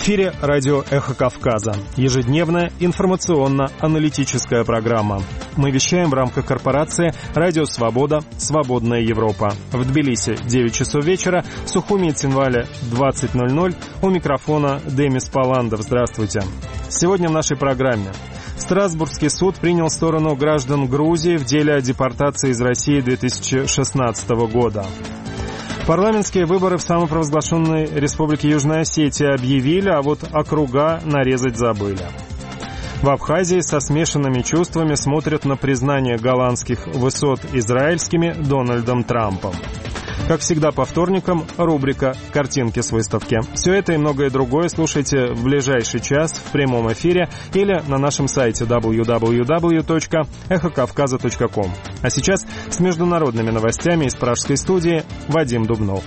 эфире радио «Эхо Кавказа». Ежедневная информационно-аналитическая программа. Мы вещаем в рамках корпорации «Радио Свобода. Свободная Европа». В Тбилиси 9 часов вечера, в Сухуми и Цинвале 20:00. У микрофона Демис Паландов. Здравствуйте. Сегодня в нашей программе. Страсбургский суд принял сторону граждан Грузии в деле о депортации из России 2016 года. Парламентские выборы в самопровозглашенной Республике Южная Осетия объявили, а вот округа нарезать забыли. В Абхазии со смешанными чувствами смотрят на признание голландских высот израильскими Дональдом Трампом. Как всегда по вторникам, рубрика «Картинки с выставки». Все это и многое другое слушайте в ближайший час в прямом эфире или на нашем сайте www.эхокавказа.ком. А сейчас с международными новостями из пражской студии Вадим Дубнов.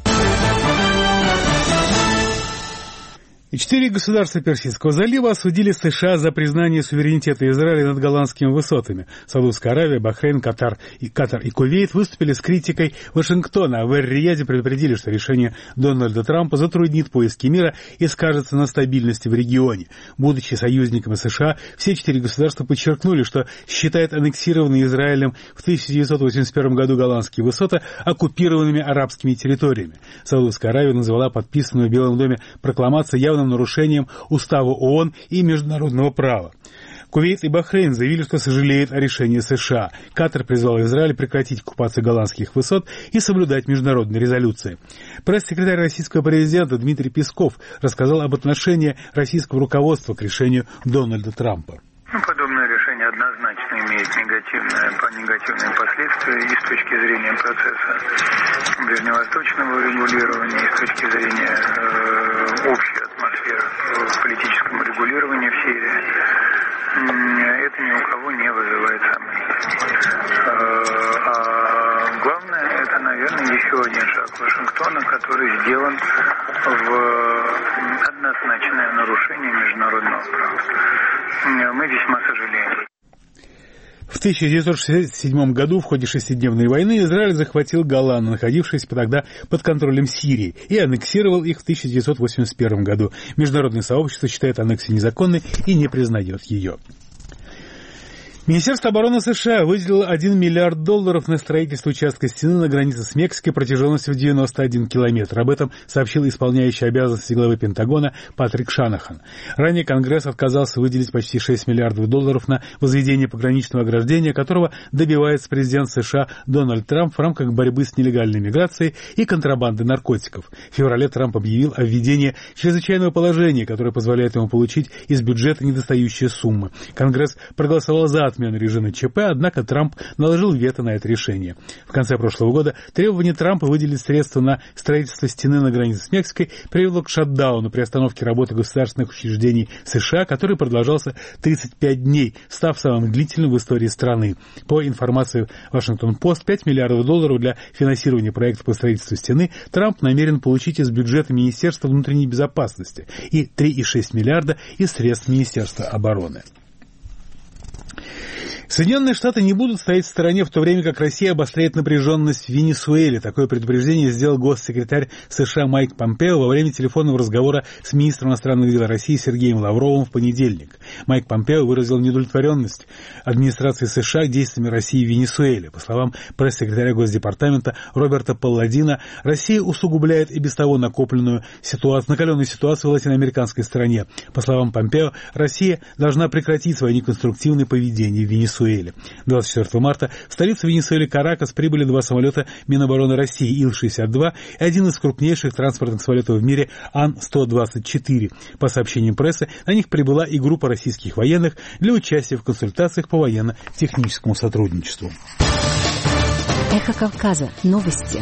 И 4 государства Персидского залива осудили США за признание суверенитета Израиля над голландскими высотами. Саудовская Аравия, Бахрейн, Катар и Кувейт выступили с критикой Вашингтона, а в Эр-Рияде предупредили, что решение Дональда Трампа затруднит поиски мира и скажется на стабильности в регионе. Будучи союзниками США, все 4 государства подчеркнули, что считают аннексированные Израилем в 1981 году голландские высоты оккупированными арабскими территориями. Саудовская Аравия назвала подписанную в Белом доме прокламацию явным нарушением Устава ООН и международного права. Кувейт и Бахрейн заявили, что сожалеют о решении США. Катар призвал Израиль прекратить оккупацию голландских высот и соблюдать международные резолюции. Пресс-секретарь российского президента Дмитрий Песков рассказал об отношении российского руководства к решению Дональда Трампа. Подобное решение однозначно имеет негативные последствия и с точки зрения процесса ближневосточного регулирования, и с точки зрения общей атмосферы политического регулирования в Сирии. Это ни у кого не вызывает сомнений. А главное, это, наверное, еще один шаг Вашингтона, который сделан в однозначное нарушение международного права. Мы весьма сожалеем. В 1967 году в ходе шестидневной войны Израиль захватил Голланд, находившиеся тогда под контролем Сирии, и аннексировал их в 1981 году. Международное сообщество считает аннексию незаконной и не признает ее. Министерство обороны США выделило $1 миллиард на строительство участка стены на границе с Мексикой протяженностью в 91 километр. Об этом сообщил исполняющий обязанности главы Пентагона Патрик Шанахан. Ранее Конгресс отказался выделить почти $6 миллиардов на возведение пограничного ограждения, которого добивается президент США Дональд Трамп в рамках борьбы с нелегальной миграцией и контрабандой наркотиков. В феврале Трамп объявил о введении чрезвычайного положения, которое позволяет ему получить из бюджета недостающие суммы. Конгресс проголосовал за отмену режима ЧП, однако Трамп наложил вето на это решение. В конце прошлого года требование Трампа выделить средства на строительство стены на границе с Мексикой привело к шатдауну при остановке работы государственных учреждений США, который продолжался 35 дней, став самым длительным в истории страны. По информации Вашингтон-Пост, $5 миллиардов для финансирования проекта по строительству стены Трамп намерен получить из бюджета Министерства внутренней безопасности и $3,6 миллиарда из средств Министерства обороны. Соединенные Штаты не будут стоять в стороне, в то время как Россия обостряет напряженность в Венесуэле. Такое предупреждение сделал госсекретарь США Майк Помпео во время телефонного разговора с министром иностранных дел России Сергеем Лавровым в понедельник. Майк Помпео выразил неудовлетворенность администрации США действиями России в Венесуэле. По словам пресс-секретаря Госдепартамента Роберта Палладина, Россия усугубляет и без того накаленную ситуацию в латиноамериканской стране. По словам Помпео, Россия должна прекратить свое неконструктивное поведение в Венесуэле. 24 марта в столицу Венесуэлы Каракас прибыли 2 самолета Минобороны России Ил-62 и один из крупнейших транспортных самолетов в мире Ан-124. По сообщениям прессы, на них прибыла и группа российских военных для участия в консультациях по военно-техническому сотрудничеству. Эхо Кавказа. Новости.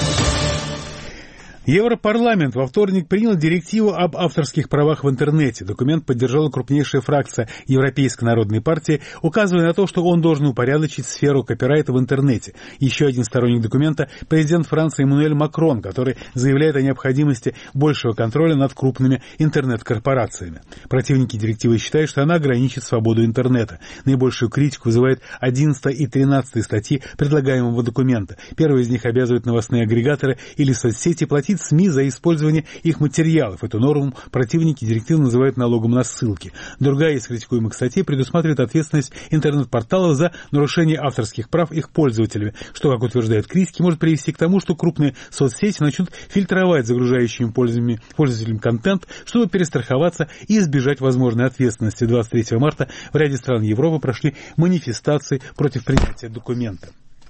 Европарламент во вторник принял директиву об авторских правах в интернете. Документ поддержала крупнейшая фракция Европейской народной партии, указывая на то, что он должен упорядочить сферу копирайта в интернете. Еще один сторонник документа – президент Франции Эммануэль Макрон, который заявляет о необходимости большего контроля над крупными интернет-корпорациями. Противники директивы считают, что она ограничит свободу интернета. Наибольшую критику вызывает 11 и 13 статьи предлагаемого документа. Первая из них обязывает новостные агрегаторы или соцсети платить СМИ за использование их материалов. Эту норму противники директивы называют налогом на ссылки. Другая из критикуемых статей предусматривает ответственность интернет-порталов за нарушение авторских прав их пользователями, что, как утверждают критики, может привести к тому, что крупные соцсети начнут фильтровать загружающими пользователям контент, чтобы перестраховаться и избежать возможной ответственности. 23 марта в ряде стран Европы прошли манифестации против принятия документа.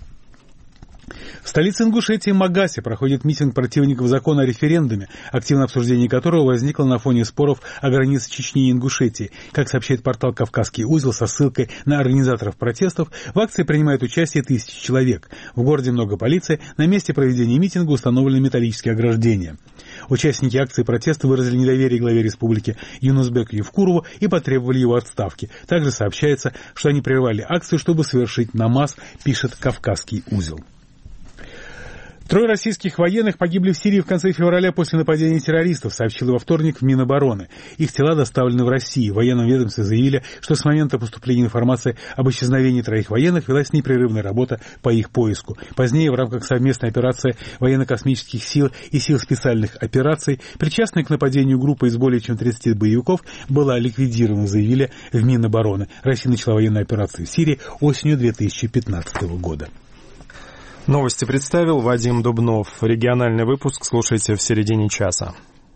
В столице Ингушетии Магасе проходит митинг противников закона о референдуме, активное обсуждение которого возникло на фоне споров о границе Чечни и Ингушетии. Как сообщает портал «Кавказский узел» со ссылкой на организаторов протестов, в акции принимают участие 1000 человек. В городе много полиции, на месте проведения митинга установлены металлические ограждения. Участники акции протеста выразили недоверие главе республики Юнусбеку Евкурову и потребовали его отставки. Также сообщается, что они прервали акцию, чтобы совершить намаз, пишет «Кавказский узел». 3 российских военных погибли в Сирии в конце февраля после нападения террористов, сообщил во вторник в Минобороны. Их тела доставлены в Россию. В военном ведомстве заявили, что с момента поступления информации об исчезновении 3 военных велась непрерывная работа по их поиску. Позднее в рамках совместной операции военно-космических сил и сил специальных операций, причастной к нападению группы из более чем 30 боевиков, была ликвидирована, заявили в Минобороны. Россия начала военную операцию в Сирии осенью 2015 года. Новости представил Вадим Дубнов. Региональный выпуск слушайте в середине часа.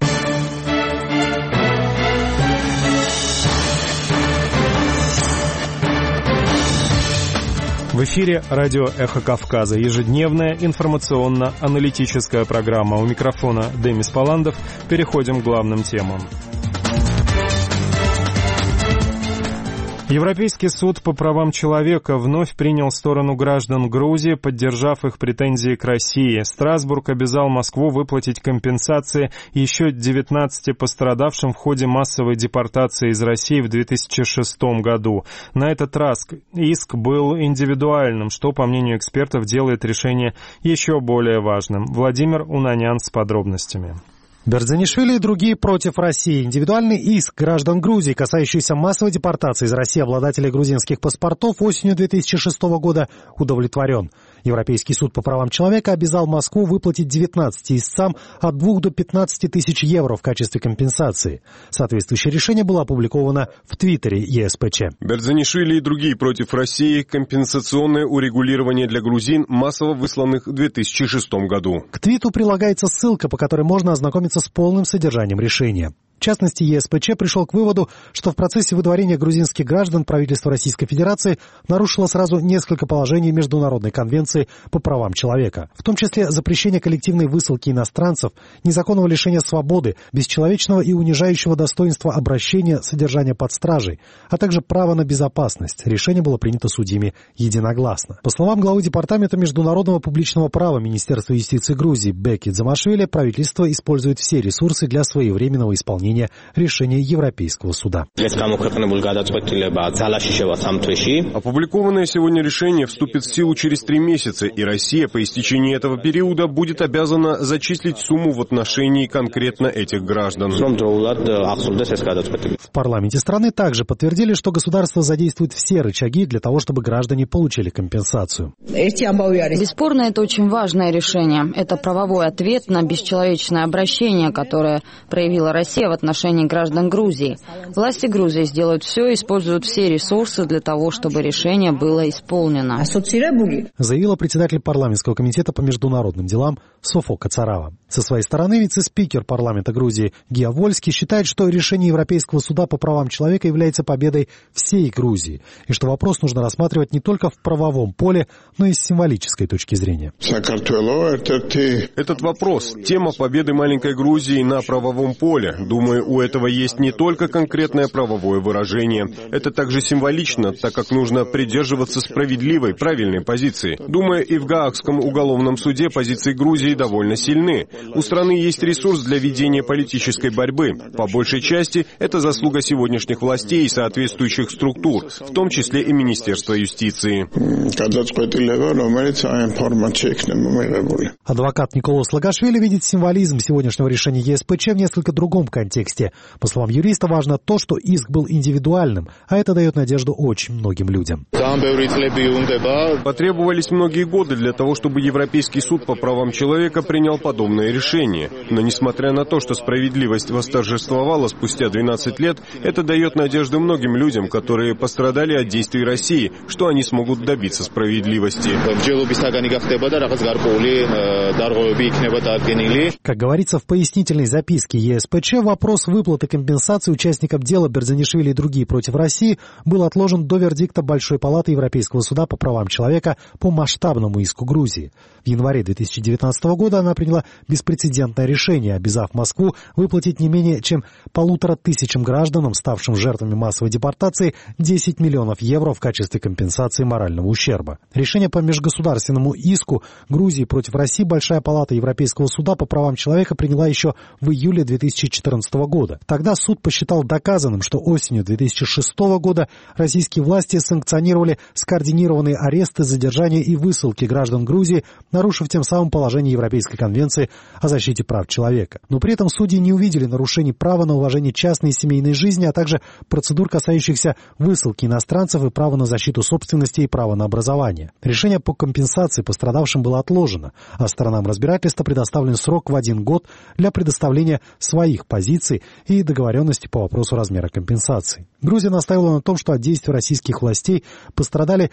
В эфире радио «Эхо Кавказа». Ежедневная информационно-аналитическая программа. У микрофона Демис Паландов. Переходим к главным темам. Европейский суд по правам человека вновь принял сторону граждан Грузии, поддержав их претензии к России. Страсбург обязал Москву выплатить компенсации еще 19 пострадавшим в ходе массовой депортации из России в 2006 году. На этот раз иск был индивидуальным, что, по мнению экспертов, делает решение еще более важным. Владимир Унанян с подробностями. Берзанишвили и другие против России. Индивидуальный иск граждан Грузии, касающийся массовой депортации из России обладателей грузинских паспортов, осенью 2006 года удовлетворен. Европейский суд по правам человека обязал Москву выплатить 19 истцам от 2 до 15 тысяч евро в качестве компенсации. Соответствующее решение было опубликовано в Твиттере ЕСПЧ. Берзанишвили и другие против России. Компенсационное урегулирование для грузин, массово высланных в 2006 году. К твиту прилагается ссылка, по которой можно ознакомиться с полным содержанием решения. В частности, ЕСПЧ пришел к выводу, что в процессе выдворения грузинских граждан правительство Российской Федерации нарушило сразу несколько положений Международной конвенции по правам человека, в том числе запрещение коллективной высылки иностранцев, незаконного лишения свободы, бесчеловечного и унижающего достоинства обращения, содержания под стражей, а также право на безопасность. Решение было принято судьями единогласно. По словам главы Департамента международного публичного права Министерства юстиции Грузии Беки Дзамашвили, правительство использует все ресурсы для своевременного исполнения решения Европейского суда. Опубликованное сегодня решение вступит в силу через 3 месяца, и Россия по истечении этого периода будет обязана зачислить сумму в отношении конкретно этих граждан. В парламенте страны также подтвердили, что государство задействует все рычаги для того, чтобы граждане получили компенсацию. Бесспорно, это очень важное решение. Это правовой ответ на бесчеловечное обращение, которое проявила Россия в отношении граждан Грузии. Власти Грузии сделают все и используют все ресурсы для того, чтобы решение было исполнено. Заявила председатель парламентского комитета по международным делам Софо Кацарава. Со своей стороны вице-спикер парламента Грузии Гия Вольский считает, что решение Европейского суда по правам человека является победой всей Грузии, и что вопрос нужно рассматривать не только в правовом поле, но и с символической точки зрения. Этот вопрос – тема победы маленькой Грузии на правовом поле. Думаю, у этого есть не только конкретное правовое выражение. Это также символично, так как нужно придерживаться справедливой, правильной позиции. Думаю, и в Гаагском уголовном суде позиции Грузии довольно сильны. У страны есть ресурс для ведения политической борьбы. По большей части, это заслуга сегодняшних властей и соответствующих структур, в том числе и Министерства юстиции. Адвокат Николас Лагашвили видит символизм сегодняшнего решения ЕСПЧ в несколько другом контексте. контексте. По словам юриста, важно то, что иск был индивидуальным, а это дает надежду очень многим людям. Потребовались многие годы для того, чтобы Европейский суд по правам человека принял подобное решение. Но несмотря на то, что справедливость восторжествовала спустя 12 лет, это дает надежду многим людям, которые пострадали от действий России, что они смогут добиться справедливости. Как говорится в пояснительной записке ЕСПЧ, вопрос выплаты компенсации участникам дела Берзанишвили и другие против России был отложен до вердикта Большой палаты Европейского суда по правам человека по масштабному иску Грузии. В январе 2019 года она приняла беспрецедентное решение, обязав Москву выплатить не менее чем 1500 гражданам, ставшим жертвами массовой депортации, 10 миллионов евро в качестве компенсации морального ущерба. Решение по межгосударственному иску Грузии против России Большая палата Европейского суда по правам человека приняла еще в июле 2014 года. Тогда суд посчитал доказанным, что осенью 2006 года российские власти санкционировали скоординированные аресты, задержания и высылки граждан Грузии, нарушив тем самым положение Европейской конвенции о защите прав человека. Но при этом судьи не увидели нарушений права на уважение частной и семейной жизни, а также процедур, касающихся высылки иностранцев и права на защиту собственности и права на образование. Решение по компенсации пострадавшим было отложено, а сторонам разбирательства предоставлен срок в 1 год для предоставления своих позиций и договоренности по вопросу размера компенсации. Грузия настаивала на том, что от действий российских властей пострадали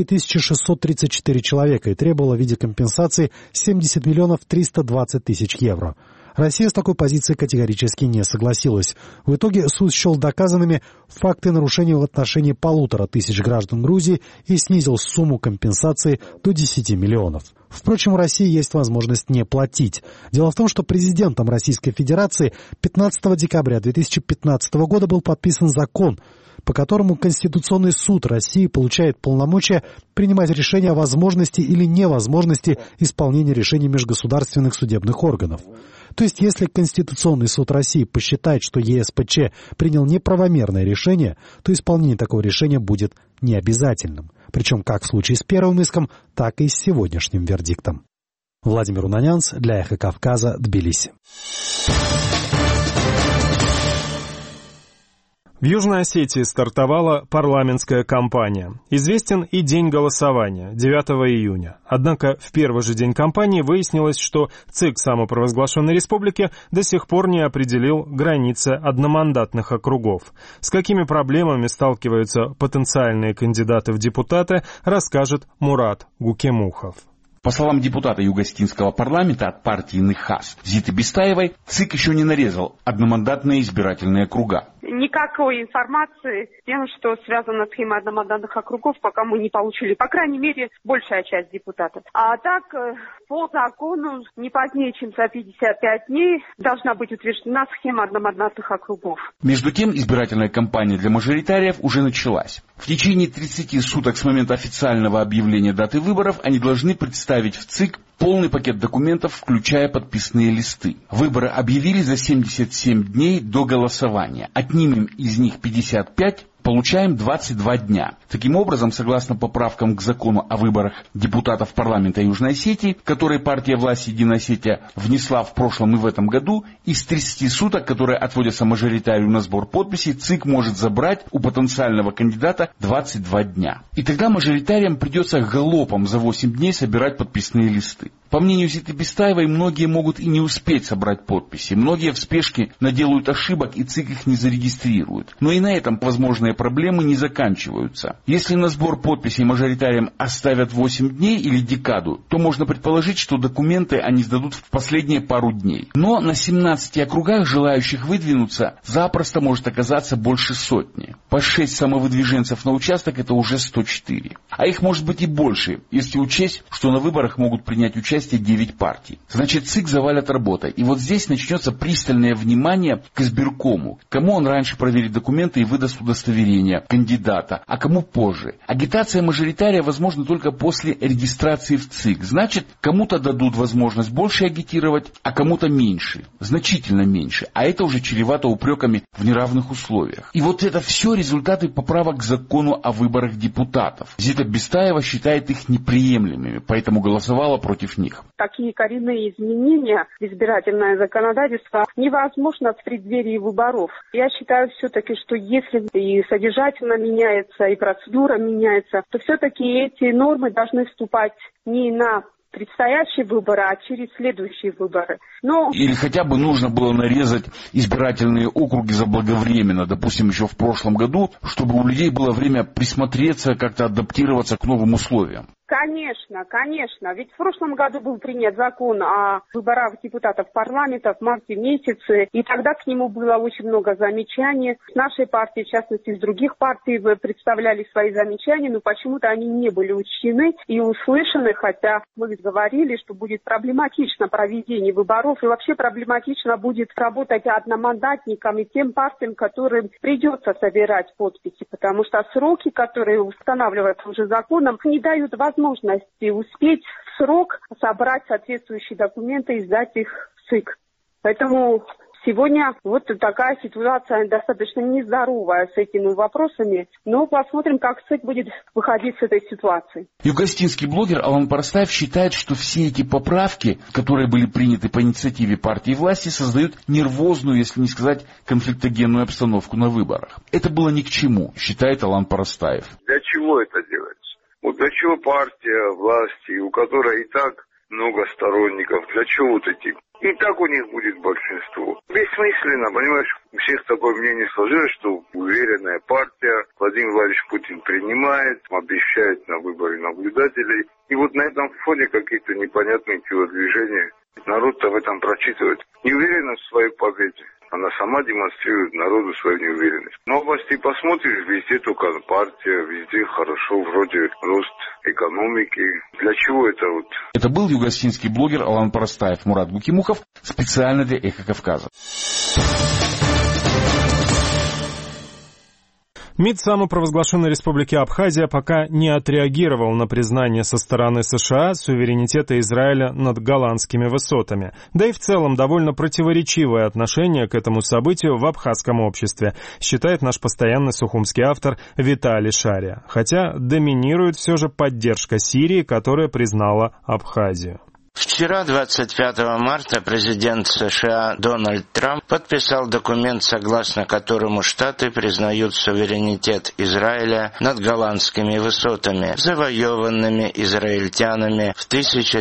4634 человека и требовала в виде компенсации 70 миллионов 320 тысяч евро. Россия с такой позицией категорически не согласилась. В итоге суд счел доказанными факты нарушений в отношении 1500 граждан Грузии и снизил сумму компенсации до 10 миллионов. Впрочем, у России есть возможность не платить. Дело в том, что президентом Российской Федерации 15 декабря 2015 года был подписан закон, по которому Конституционный суд России получает полномочия принимать решения о возможности или невозможности исполнения решений межгосударственных судебных органов. То есть, если Конституционный суд России посчитает, что ЕСПЧ принял неправомерное решение, то исполнение такого решения будет необязательным. Причем как в случае с первым иском, так и с сегодняшним вердиктом. Владимир Унанянц для Эхо Кавказа, Тбилиси. В Южной Осетии стартовала парламентская кампания. Известен и день голосования, 9 июня. Однако в первый же день кампании выяснилось, что ЦИК самопровозглашенной республики до сих пор не определил границы одномандатных округов. С какими проблемами сталкиваются потенциальные кандидаты в депутаты, расскажет Мурат Гукемухов. По словам депутата Юго-Осетинского парламента от партии НХАС Зиты Бестаевой, ЦИК еще не нарезал одномандатные избирательные округа. Никакой информации с тем, что связано с схемой одномандатных округов, пока мы не получили. По крайней мере, большая часть депутатов. А так, по закону, не позднее, чем за 55 дней должна быть утверждена схема одномандатных округов. Между тем, избирательная кампания для мажоритариев уже началась. В течение 30 суток с момента официального объявления даты выборов они должны представить в ЦИК полный пакет документов, включая подписные листы. Выборы объявили за 77 дней до голосования. Отнимем из них 55, получаем 22 дня. Таким образом, согласно поправкам к закону о выборах депутатов парламента Южной Осетии, который партия власти «Единая Осетия» внесла в прошлом и в этом году, из 30 суток, которые отводятся мажоритарию на сбор подписей, ЦИК может забрать у потенциального кандидата 22 дня. И тогда мажоритариям придется галопом за 8 дней собирать подписные листы. По мнению Зиты Бестаевой, многие могут и не успеть собрать подписи. Многие в спешке наделают ошибок, и ЦИК их не зарегистрирует. Но и на этом возможные проблемы не заканчиваются. Если на сбор подписей мажоритариям оставят 8 дней или декаду, то можно предположить, что документы они сдадут в последние пару дней. Но на 17 округах желающих выдвинуться запросто может оказаться больше сотни. По 6 самовыдвиженцев на участок — это уже 104. А их может быть и больше, если учесть, что на выборах могут принять участие 9 партий. Значит, ЦИК завалят работой. И вот здесь начнется пристальное внимание к избиркому. Кому он раньше проверит документы и выдаст удостоверение кандидата, а кому позже. Агитация мажоритария возможна только после регистрации в ЦИК. Значит, кому-то дадут возможность больше агитировать, а кому-то меньше. Значительно меньше. А это уже чревато упреками в неравных условиях. И вот это все результаты поправок к закону о выборах депутатов. Зита Бестаева считает их неприемлемыми, поэтому голосовала против них. них. Такие коренные изменения в избирательное законодательство невозможно в преддверии выборов. Я считаю все-таки, что если и содержательно меняется, и процедура меняется, то все-таки эти нормы должны вступать не на предстоящие выборы, а через следующие выборы. Или хотя бы нужно было нарезать избирательные округи заблаговременно, допустим, еще в прошлом году, чтобы у людей было время присмотреться, как-то адаптироваться к новым условиям. Конечно, конечно. Ведь в прошлом году был принят закон о выборах депутатов парламента в марте месяце, и тогда к нему было очень много замечаний. С нашей партии, в частности, с других партий представляли свои замечания, но почему-то они не были учтены и услышаны, хотя мы говорили, что будет проблематично проведение выборов, и вообще проблематично будет работать одномандатникам и тем партиям, которым придется собирать подписи, потому что сроки, которые устанавливаются уже законом, не дают возможности успеть в срок собрать соответствующие документы и сдать их в ЦИК. Поэтому сегодня вот такая ситуация достаточно нездоровая с этими вопросами, но посмотрим, как ЦИК будет выходить с этой ситуации. Югостинский блогер Алан Парастаев считает, что все эти поправки, которые были приняты по инициативе партии власти, создают нервозную, если не сказать конфликтогенную обстановку на выборах. Это было ни к чему, считает Алан Парастаев. Для чего это делается? Вот для чего партия власти, у которой и так много сторонников, для чего вот эти? И так у них будет большинство. Бессмысленно, понимаешь, у всех такое мнение сложилось, что уверенная партия, Владимир Владимирович Путин принимает, обещает на выборы наблюдателей. И вот на этом фоне какие-то непонятные телодвижения. Народ-то в этом прочитывает. Неуверенность в своей победе. Она сама демонстрирует народу свою неуверенность. Но области посмотришь, везде только партия, везде хорошо, вроде рост экономики. Для чего это вот? Это был югостинский блогер Алан Парастаев. Мурат Гукимухов специально для «Эхо Кавказа». МИД самопровозглашенной республики Абхазия пока не отреагировал на признание со стороны США суверенитета Израиля над Голландскими высотами. Да и в целом довольно противоречивое отношение к этому событию в абхазском обществе, считает наш постоянный сухумский автор Виталий Шария. Хотя доминирует все же поддержка Сирии, которая признала Абхазию. Вчера, 25 марта, президент США Дональд Трамп подписал документ, согласно которому Штаты признают суверенитет Израиля над Голландскими высотами, завоеванными израильтянами в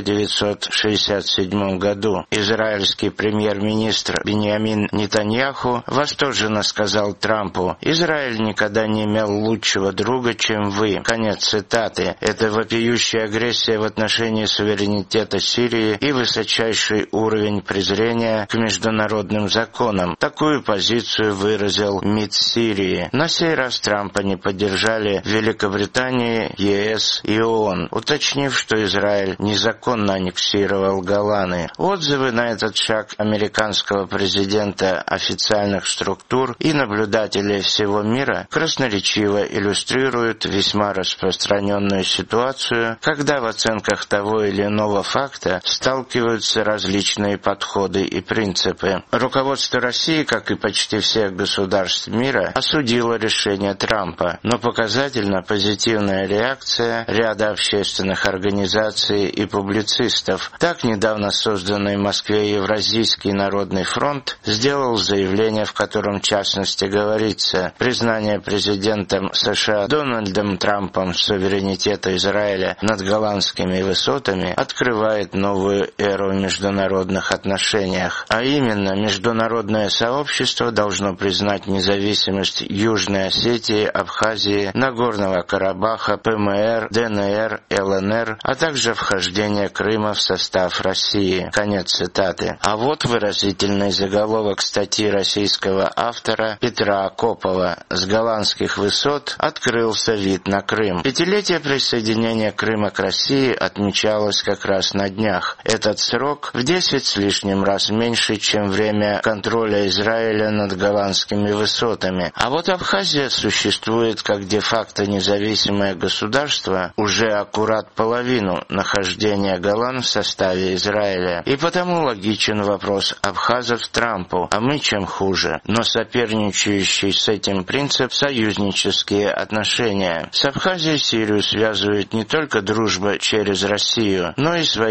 1967 году. Израильский премьер-министр Биньямин Нетаньяху восторженно сказал Трампу: «Израиль никогда не имел лучшего друга, чем вы». Конец цитаты. Это вопиющая агрессия в отношении суверенитета Сирии и высочайший уровень презрения к международным законам. Такую позицию выразил МИД Сирии. На сей раз Трампа не поддержали Великобритания, ЕС и ООН, уточнив, что Израиль незаконно аннексировал Голланы. Отзывы на этот шаг американского президента, официальных структур и наблюдателей всего мира красноречиво иллюстрируют весьма распространенную ситуацию, когда в оценках того или иного факта сталкиваются различные подходы и принципы. Руководство России, как и почти всех государств мира, осудило решение Трампа, но показательно позитивная реакция ряда общественных организаций и публицистов. Так, недавно созданный в Москве Евразийский народный фронт сделал заявление, в котором в частности говорится: признание президентом США Дональдом Трампом суверенитета Израиля над Голландскими высотами открывает новую эру в международных отношениях, а именно международное сообщество должно признать независимость Южной Осетии, Абхазии, Нагорного Карабаха, ПМР, ДНР, ЛНР, а также вхождение Крыма в состав России. Конец цитаты. А вот выразительный заголовок статьи российского автора Петра Акопова: «С голландских высот открылся вид на Крым». Пятилетие присоединения Крыма к России отмечалось как раз на днях. Этот срок в 10 с лишним раз меньше, чем время контроля Израиля над Голландскими высотами. А вот Абхазия существует как де-факто независимое государство уже аккурат половину нахождения Голланд в составе Израиля. И потому логичен вопрос абхазов Трампу: а мы чем хуже? Но соперничающий с этим принцип — союзнические отношения. С Абхазией Сирию связывает не только дружба через Россию, но и свои собственные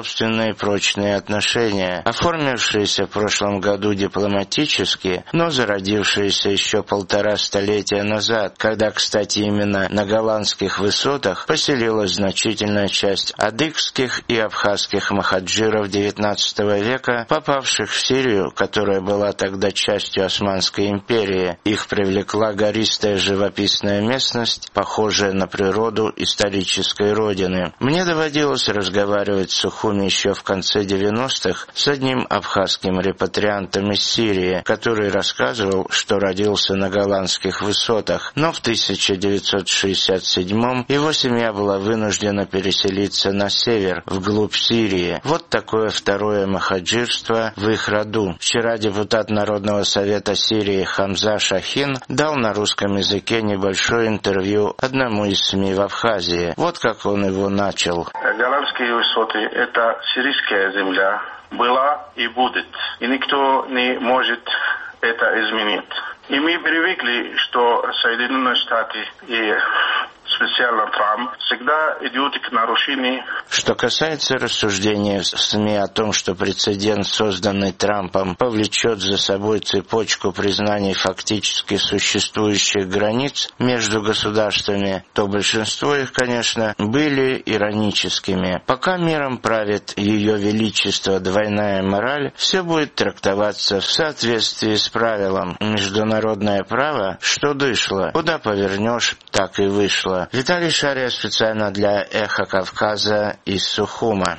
собственные прочные отношения, оформившиеся в прошлом году дипломатически, но зародившиеся еще 1,5 столетия назад, когда, кстати, именно на голландских высотах поселилась значительная часть адыгских и абхазских махаджиров XIX века, попавших в Сирию, которая была тогда частью Османской империи. Их привлекла гористая живописная местность, похожая на природу исторической родины. Мне доводилось разговаривать с Сухуми еще в конце 90-х с одним абхазским репатриантом из Сирии, который рассказывал, что родился на голландских высотах, но в 1967-м его семья была вынуждена переселиться на север, вглубь Сирии. Вот такое второе махаджирство в их роду. Вчера депутат Народного совета Сирии Хамза Шахин дал на русском языке небольшое интервью одному из СМИ в Абхазии. Вот как он его начал. Голландские высоты – это сирийская земля, была и будет. И никто не может это изменить. И мы привыкли, что Соединенные Штаты и специально Трамп всегда идет к нарушению. Что касается рассуждения в СМИ о том, что прецедент, созданный Трампом, повлечет за собой цепочку признаний фактически существующих границ между государствами, то большинство их, конечно, были ироническими. Пока миром правит Ее Величество двойная мораль, все будет трактоваться в соответствии с правилом. Международное право, что дышло, куда повернешь, так и вышло. Виталий Шария специально для «Эхо Кавказа» из Сухума.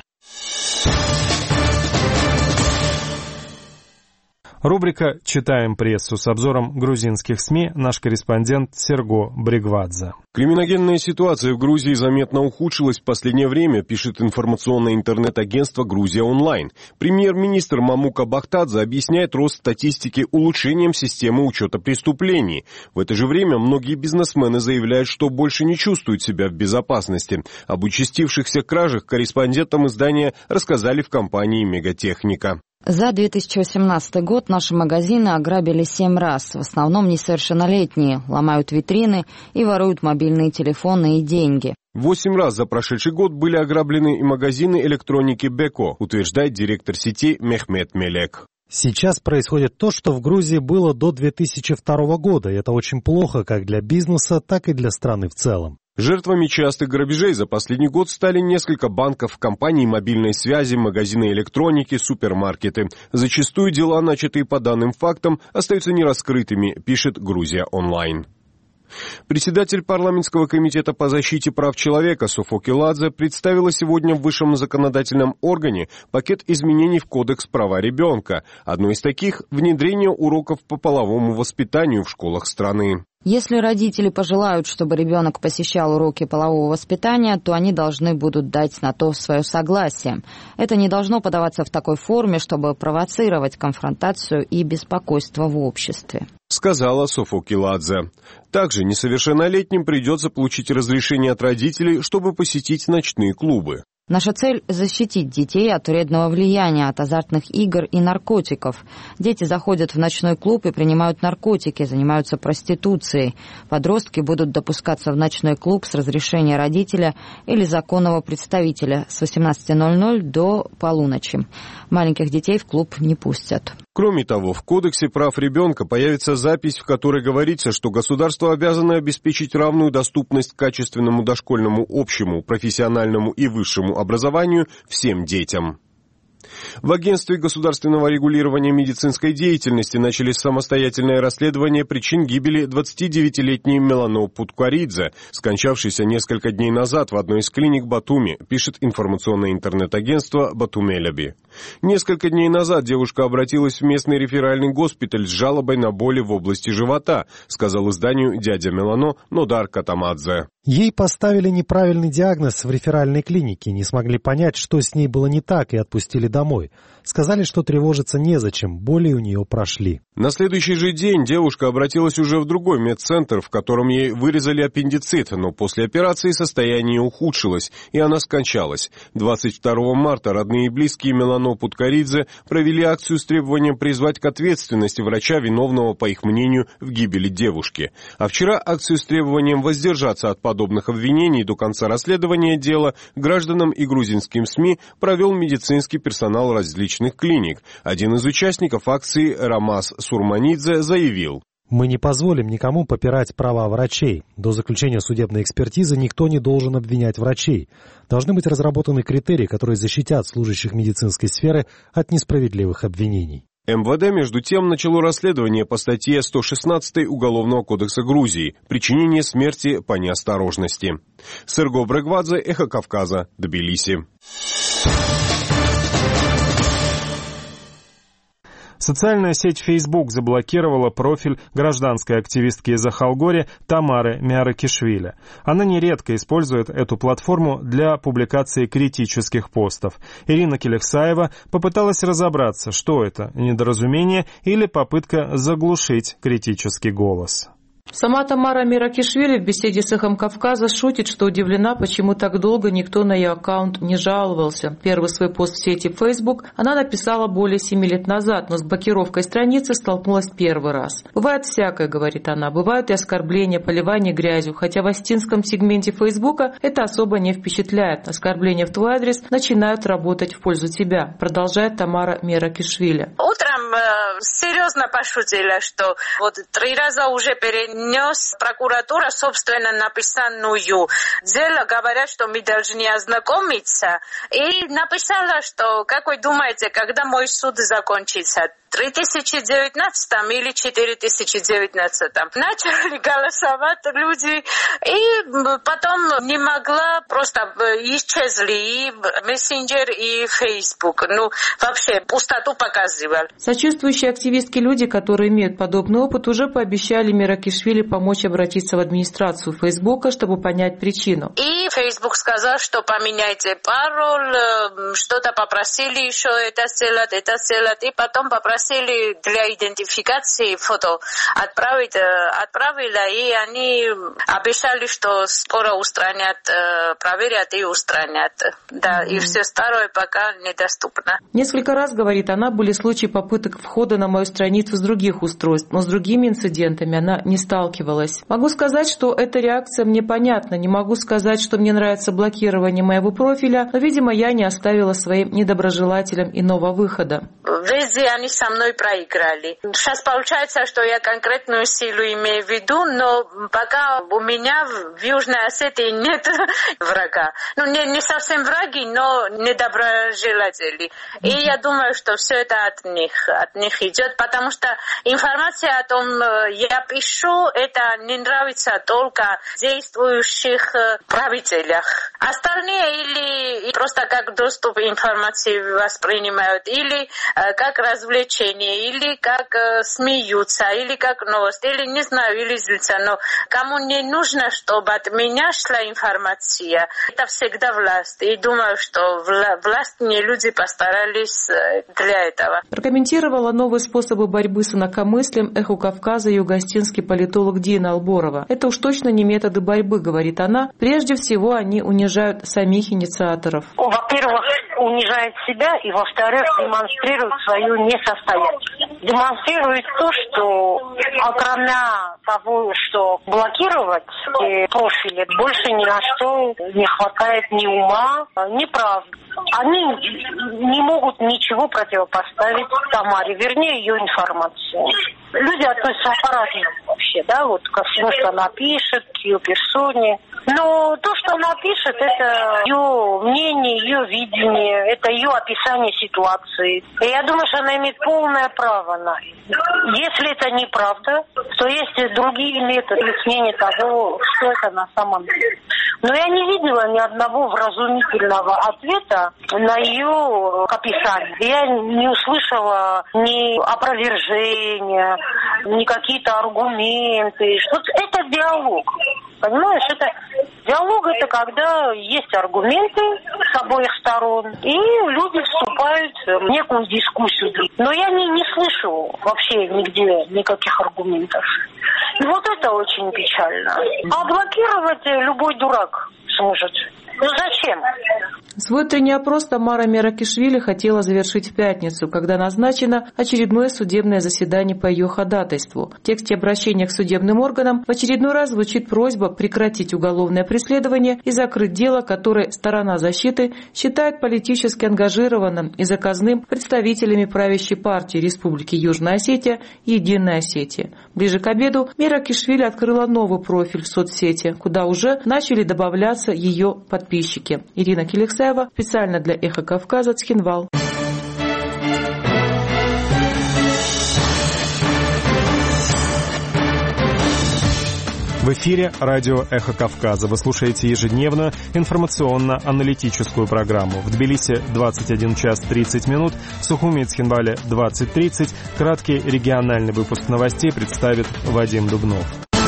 Рубрика «Читаем прессу» с обзором грузинских СМИ. Наш корреспондент Серго Бригвадзе. Криминогенная ситуация в Грузии заметно ухудшилась в последнее время, пишет информационное интернет-агентство «Грузия онлайн». Премьер-министр Мамука Бахтадзе объясняет рост статистики улучшением системы учета преступлений. В это же время многие бизнесмены заявляют, что больше не чувствуют себя в безопасности. Об участившихся кражах корреспондентам издания рассказали в компании «Мегатехника». За 2018 год наши магазины ограбили 7 раз. В основном несовершеннолетние ломают витрины и воруют мобильные телефоны и деньги. 8 раз за прошедший год были ограблены и магазины электроники Беко, утверждает директор сети Мехмет Мелек. Сейчас происходит то, что в Грузии было до 2002 года, и это очень плохо как для бизнеса, так и для страны в целом. Жертвами частых грабежей за последний год стали несколько банков, компаний мобильной связи, магазины электроники, супермаркеты. Зачастую дела, начатые по данным фактам, остаются нераскрытыми, пишет «Грузия онлайн». Председатель парламентского комитета по защите прав человека Софо Киладзе представила сегодня в высшем законодательном органе пакет изменений в Кодекс права ребенка. Одно из таких – внедрение уроков по половому воспитанию в школах страны. Если родители пожелают, чтобы ребенок посещал уроки полового воспитания, то они должны будут дать на то свое согласие. Это не должно подаваться в такой форме, чтобы провоцировать конфронтацию и беспокойство в обществе, сказала Софо Киладзе. Также несовершеннолетним придется получить разрешение от родителей, чтобы посетить ночные клубы. Наша цель – защитить детей от вредного влияния, от азартных игр и наркотиков. Дети заходят в ночной клуб и принимают наркотики, занимаются проституцией. Подростки будут допускаться в ночной клуб с разрешения родителя или законного представителя с 18:00 до полуночи. Маленьких детей в клуб не пустят. Кроме того, в Кодексе прав ребенка появится запись, в которой говорится, что государство обязано обеспечить равную доступность к качественному дошкольному, общему, профессиональному и высшему образованию всем детям. В Агентстве государственного регулирования медицинской деятельности начали самостоятельное расследование причин гибели 29-летней Мелано Путкаридзе, скончавшейся несколько дней назад в одной из клиник Батуми, пишет информационное интернет-агентство Батумелеби. Несколько дней назад девушка обратилась в местный реферальный госпиталь с жалобой на боли в области живота, сказал изданию дядя Мелано Нодар Катамадзе. Ей поставили неправильный диагноз в реферальной клинике, не смогли понять, что с ней было не так, и отпустили домой. Сказали, что тревожиться незачем, боли у нее прошли. На следующий же день девушка обратилась уже в другой медцентр, в котором ей вырезали аппендицит, но после операции состояние ухудшилось, и она скончалась. 22 марта родные и близкие Мелано Путкаридзе провели акцию с требованием призвать к ответственности врача, виновного, по их мнению, в гибели девушки. А вчера акцию с требованием воздержаться от подобных обвинений до конца расследования дела гражданам и грузинским СМИ провел медицинский персонал различных клиник. Один из участников акции, Рамаз Сурманидзе, заявил: «Мы не позволим никому попирать права врачей. До заключения судебной экспертизы никто не должен обвинять врачей. Должны быть разработаны критерии, которые защитят служащих медицинской сферы от несправедливых обвинений». МВД, между тем, начало расследование по статье 116 Уголовного кодекса Грузии «Причинение смерти по неосторожности». Серго Брегвадзе, Эхо Кавказа, Тбилиси. Социальная сеть Facebook заблокировала профиль гражданской активистки из Ахалгори Тамары Миаракишвили. Она нередко использует эту платформу для публикации критических постов. Ирина Келехсаева попыталась разобраться, что это – недоразумение или попытка заглушить критический голос. Сама Тамара Миаракишвили в беседе с «Эхом Кавказа» шутит, что удивлена, почему так долго никто на ее аккаунт не жаловался. Первый свой пост в сети Facebook она написала более 7 лет назад, но с блокировкой страницы столкнулась первый раз. «Бывает всякое», — говорит она, — «бывают и оскорбления, поливание грязью, хотя в астинском сегменте Фейсбука это особо не впечатляет. Оскорбления в твой адрес начинают работать в пользу тебя», продолжает Тамара Миаракишвили. Утром серьезно пошутила, что вот 3 раза уже перенес прокуратура собственно написанную дело, говорят, что мы должны ознакомиться. И написала, что, как вы думаете, когда мой суд закончится? 2019 или 2019. Начали голосовать люди, и потом не могла, просто исчезли и мессенджер, и Facebook. Вообще пустоту показывал. Сочувствующие активистки люди, которые имеют подобный опыт, уже пообещали Миаракишвили помочь обратиться в администрацию Фейсбука, чтобы понять причину. И Facebook сказал, что поменяйте пароль, что-то попросили еще это сделать, и потом попросили для идентификации фото отправила, и они обещали, что скоро устранят, проверят и устранят. Да, и все старое пока недоступно. Несколько раз, говорит она, были случаи попыток входа на мою страницу с других устройств, но с другими инцидентами она не сталкивалась. Могу сказать, что эта реакция мне понятна. Не могу сказать, что мне нравится блокирование моего профиля, но, видимо, я не оставила своим недоброжелателям иного выхода. Везде они со мной проиграли. Сейчас получается, что я конкретную силу имею в виду, но пока у меня в Южной Осетии нет врага. Не совсем враги, но недоброжелатели. И я думаю, что все это от них идет, потому что информация о том, я пишу, это не нравится только действующих правителях. Остальные или просто как доступ информации воспринимают, или как развлечение, или как смеются, или как новость, или не знаю, или злятся. Но кому не нужно, чтобы от меня шла информация, это всегда власть. И думаю, что властные люди постарались для этого. Прокомментировала новые способы борьбы с инакомыслием «Эху Кавказа» югостинский политолог Дина Алборова. Это уж точно не методы борьбы, говорит она. Прежде всего, они унижают самих инициаторов. Во-первых, унижает себя, и, во-вторых, демонстрирует свою несостоятельность. Демонстрирует то, что, кроме того, что блокировать профили, больше ни на что не хватает ни ума, ни правды. Они не могут ничего противопоставить Тамаре, вернее, ее информации. Люди относятся по-разному вообще, да, вот ко всему, что она пишет, к ее персоне. Но то, что она пишет, это ее мнение, ее видение, это ее описание ситуации. И я думаю, что она имеет полное право на это. Если это неправда, то есть другие методы объяснения того, что это на самом деле. Но я не видела ни одного вразумительного ответа на ее описание. Я не услышала ни опровержения, ни какие-то аргументы. Вот это диалог. Понимаешь, диалог это когда есть аргументы с обоих сторон, и люди вступают в некую дискуссию. Но я не слышу вообще нигде никаких аргументов. И вот это очень печально. А блокировать любой дурак сможет. Ну зачем? Свой утренний опрос Тамара Меракишвили хотела завершить в пятницу, когда назначено очередное судебное заседание по ее ходатайству. В тексте обращения к судебным органам в очередной раз звучит просьба прекратить уголовное преследование и закрыть дело, которое сторона защиты считает политически ангажированным и заказным представителями правящей партии Республики Южная Осетия и Единая Осетия. Ближе к обеду Меракишвили открыла новый профиль в соцсети, куда уже начали добавляться ее подписчики. Ирина Келексаева, специально для «Эхо Кавказа», Цхинвал. В эфире радио «Эхо Кавказа». Вы слушаете ежедневную информационно-аналитическую программу. В Тбилиси 21 час 30 минут, в Сухуми и Цхинвале 20:30. Краткий региональный выпуск новостей представит Вадим Дубнов.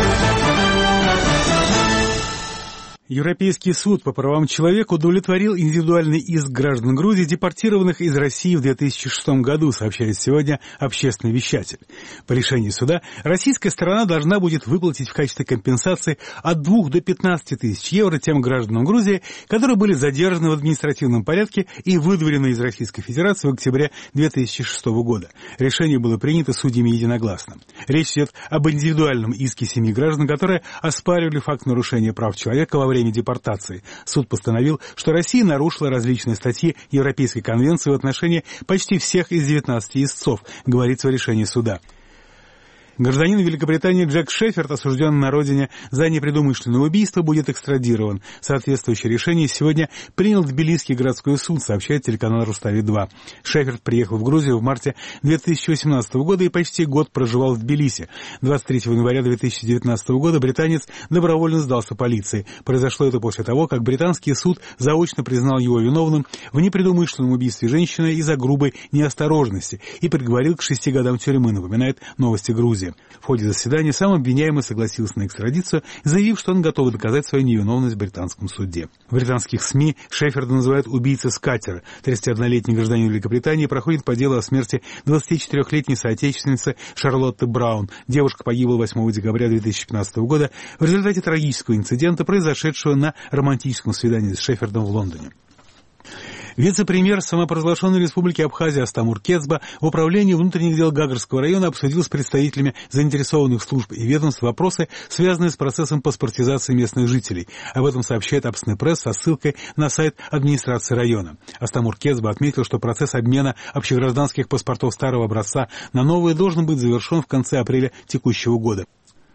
Европейский суд по правам человека удовлетворил индивидуальный иск граждан Грузии, депортированных из России в 2006 году, сообщает сегодня общественный вещатель. По решению суда российская сторона должна будет выплатить в качестве компенсации от 2 до 15 тысяч евро тем гражданам Грузии, которые были задержаны в административном порядке и выдворены из Российской Федерации в октябре 2006 года. Решение было принято судьями единогласно. Речь идет об индивидуальном иске 7 граждан, которые оспаривали факт нарушения прав человека во время депортации. Суд постановил, что Россия нарушила различные статьи Европейской конвенции в отношении почти всех из 19 истцов, говорится в решении суда. Гражданин Великобритании Джек Шеферд, осужденный на родине за непредумышленное убийство, будет экстрадирован. Соответствующее решение сегодня принял Тбилисский городской суд, сообщает телеканал Рустави-2. Шеферд приехал в Грузию в марте 2018 года и почти год проживал в Тбилиси. 23 января 2019 года британец добровольно сдался полиции. Произошло это после того, как британский суд заочно признал его виновным в непредумышленном убийстве женщины из-за грубой неосторожности и приговорил к 6 годам тюрьмы, напоминает «Новости Грузии». В ходе заседания сам обвиняемый согласился на экстрадицию, заявив, что он готов доказать свою невиновность в британском суде. В британских СМИ Шеферда называют убийцей с катера. 31-летний гражданин Великобритании проходит по делу о смерти 24-летней соотечественницы Шарлотты Браун. Девушка погибла 8 декабря 2015 года в результате трагического инцидента, произошедшего на романтическом свидании с Шефердом в Лондоне. Вице-премьер самопровозглашенной республики Абхазия Астамур Кецба в управлении внутренних дел Гагарского района обсудил с представителями заинтересованных служб и ведомств вопросы, связанные с процессом паспортизации местных жителей. Об этом сообщает Апсны Пресс со ссылкой на сайт администрации района. Астамур Кецба отметил, что процесс обмена общегражданских паспортов старого образца на новые должен быть завершен в конце апреля текущего года.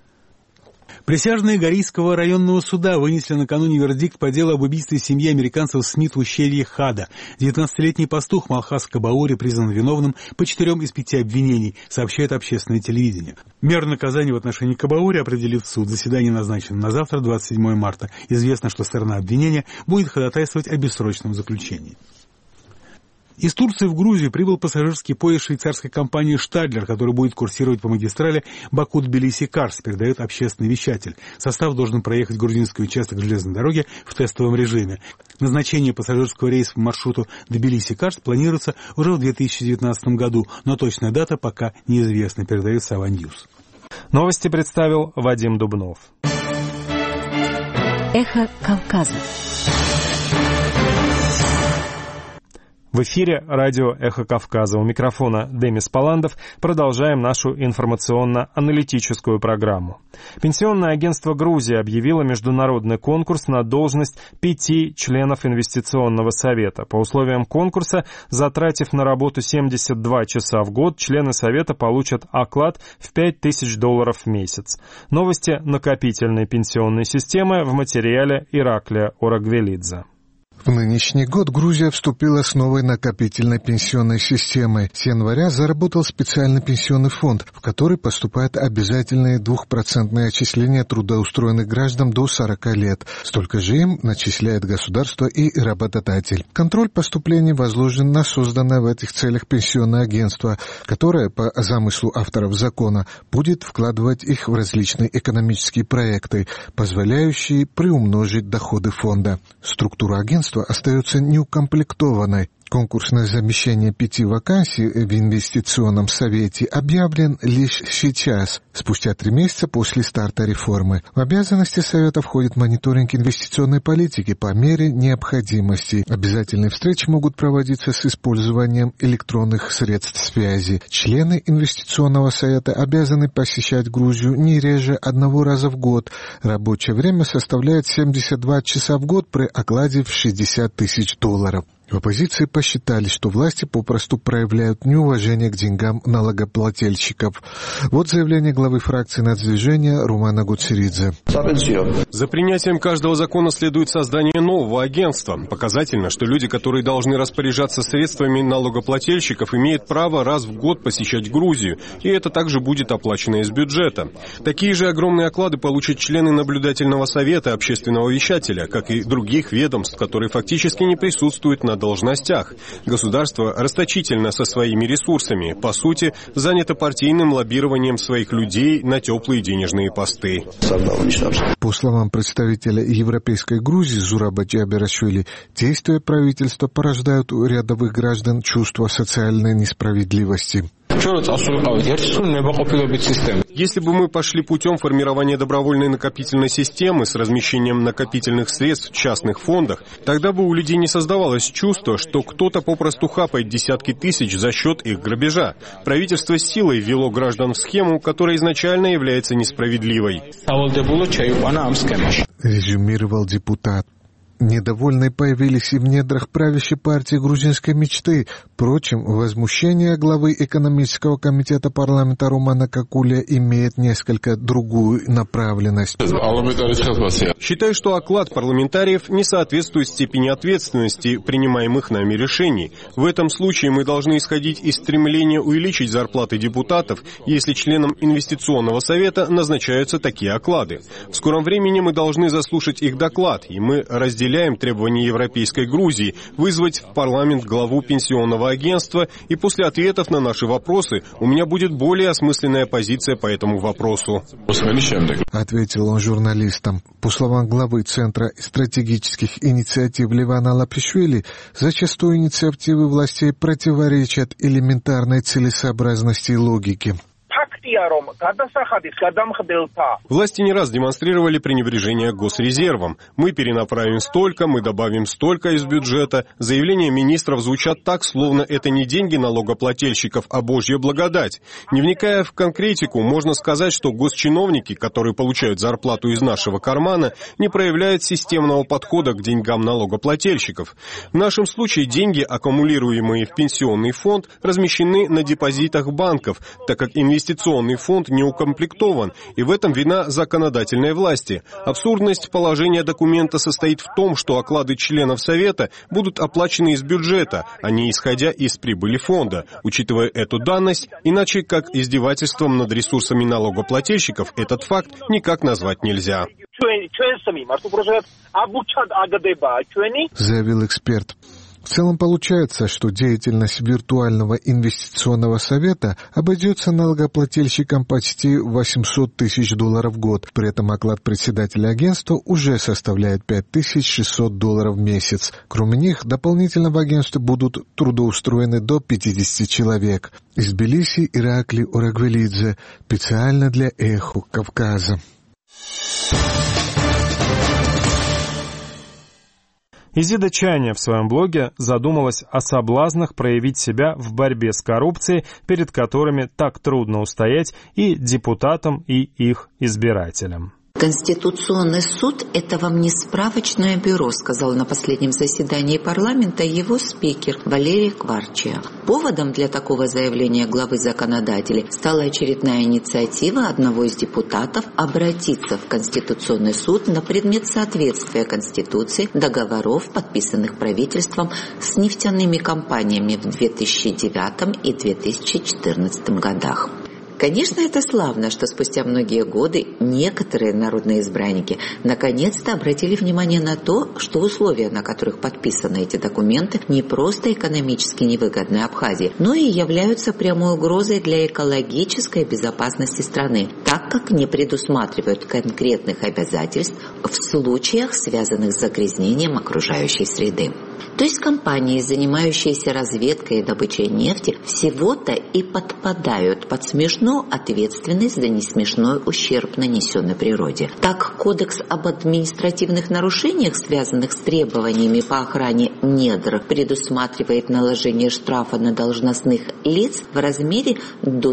Присяжные Горийского районного суда вынесли накануне вердикт по делу об убийстве семьи американцев Смит в ущелье Хада. 19-летний пастух Малхас Кабаури признан виновным по 4 из 5 обвинений, сообщает общественное телевидение. Меру наказания в отношении Кабаури определит суд. Заседание назначено на завтра, 27 марта. Известно, что сторона обвинения будет ходатайствовать о бессрочном заключении. Из Турции в Грузию прибыл пассажирский поезд швейцарской компании «Штадлер», который будет курсировать по магистрали Баку-Тбилиси-Карс, передает общественный вещатель. Состав должен проехать грузинский участок железной дороги в тестовом режиме. Назначение пассажирского рейса по маршруту Тбилиси-Карс планируется уже в 2019 году, но точная дата пока неизвестна, передает Сава Ньюс. Новости представил Вадим Дубнов. Эхо Кавказа. В эфире радио «Эхо Кавказа». У микрофона Демис Паландов. Продолжаем нашу информационно-аналитическую программу. Пенсионное агентство Грузии объявило международный конкурс на должность 5 членов инвестиционного совета. По условиям конкурса, затратив на работу 72 часа в год, члены совета получат оклад в $5000 в месяц. Новости накопительной пенсионной системы в материале Ираклия Орагвелидзе. В нынешний год Грузия вступила с новой накопительной пенсионной системой. С января заработал специальный пенсионный фонд, в который поступают обязательные 2% отчисления трудоустроенных граждан до 40 лет. Столько же им начисляет государство и работодатель. Контроль поступлений возложен на созданное в этих целях пенсионное агентство, которое, по замыслу авторов закона, будет вкладывать их в различные экономические проекты, позволяющие приумножить доходы фонда. Структура агентства остается неукомплектованной. Конкурс на замещение 5 вакансий в инвестиционном совете объявлен лишь сейчас, спустя 3 месяца после старта реформы. В обязанности совета входит мониторинг инвестиционной политики по мере необходимости. Обязательные встречи могут проводиться с использованием электронных средств связи. Члены инвестиционного совета обязаны посещать Грузию не реже 1 раза в год. Рабочее время составляет 72 часа в год при окладе в $60 тысяч. В оппозиции посчитали, что власти попросту проявляют неуважение к деньгам налогоплательщиков. Вот заявление главы фракции нацдвижения Румана Гуцеридзе. За принятием каждого закона следует создание нового агентства. Показательно, что люди, которые должны распоряжаться средствами налогоплательщиков, имеют право раз в год посещать Грузию, и это также будет оплачено из бюджета. Такие же огромные оклады получат члены наблюдательного совета общественного вещателя, как и других ведомств, которые фактически не присутствуют на должностях. Государство расточительно со своими ресурсами, по сути, занято партийным лоббированием своих людей на теплые денежные посты. По словам представителя Европейской Грузии Зураба Джаберашвили, действия правительства порождают у рядовых граждан чувство социальной несправедливости. Если бы мы пошли путем формирования добровольной накопительной системы с размещением накопительных средств в частных фондах, тогда бы у людей не создавалось чувство, что кто-то попросту хапает десятки тысяч за счет их грабежа. Правительство силой ввело граждан в схему, которая изначально является несправедливой. Резюмировал депутат. Недовольные появились и в недрах правящей партии грузинской мечты. Впрочем, возмущение главы экономического комитета парламента Румана Какуля имеет несколько другую направленность. Считаю, что оклад парламентариев не соответствует степени ответственности принимаемых нами решений. В этом случае мы должны исходить из стремления увеличить зарплаты депутатов, если членам инвестиционного совета назначаются такие оклады. В скором времени мы должны заслушать их доклад, и мы разделяем требования Европейской Грузии вызвать в парламент главу пенсионного агентства, и после ответов на наши вопросы у меня будет более осмысленная позиция по этому вопросу. Ответил он журналистам. По словам главы Центра стратегических инициатив Левана Лапишвили, зачастую инициативы властей противоречат элементарной целесообразности и логике. Власти не раз демонстрировали пренебрежение госрезервом. Мы перенаправим столько, мы добавим столько из бюджета. Заявления министров звучат так, словно это не деньги налогоплательщиков, а Божья благодать. Не вникая в конкретику, можно сказать, что госчиновники, которые получают зарплату из нашего кармана, не проявляют системного подхода к деньгам налогоплательщиков. В нашем случае деньги, аккумулируемые в пенсионный фонд, размещены на депозитах банков, так как инвестиционный фонд не укомплектован, и в этом вина законодательной власти. Абсурдность положения документа состоит в том, что оклады членов Совета будут оплачены из бюджета, а не исходя из прибыли фонда. Учитывая эту данность, иначе как издевательством над ресурсами налогоплательщиков, этот факт никак назвать нельзя. Заявил эксперт. В целом получается, что деятельность виртуального инвестиционного совета обойдется налогоплательщикам почти $800 тысяч в год. При этом оклад председателя агентства уже составляет $5600 в месяц. Кроме них, дополнительно в агентстве будут трудоустроены до 50 человек. Из Тбилиси Иракли Орагвелидзе, специально для «Эхо Кавказа». Изида Чаня в своем блоге задумалась о соблазнах проявить себя в борьбе с коррупцией, перед которыми так трудно устоять и депутатам, и их избирателям. Конституционный суд – это вам не справочное бюро, сказал на последнем заседании парламента его спикер Валерий Кварчия. Поводом для такого заявления главы законодателей стала очередная инициатива одного из депутатов обратиться в Конституционный суд на предмет соответствия Конституции договоров, подписанных правительством с нефтяными компаниями в 2009 и 2014 годах. Конечно, это славно, что спустя многие годы некоторые народные избранники наконец-то обратили внимание на то, что условия, на которых подписаны эти документы, не просто экономически невыгодны Абхазии, но и являются прямой угрозой для экологической безопасности страны, так как не предусматривают конкретных обязательств в случаях, связанных с загрязнением окружающей среды. То есть компании, занимающиеся разведкой и добычей нефти, всего-то и подпадают под смешную ответственность за несмешной ущерб, нанесенный природе. Так, Кодекс об административных нарушениях, связанных с требованиями по охране недр, предусматривает наложение штрафа на должностных лиц в размере до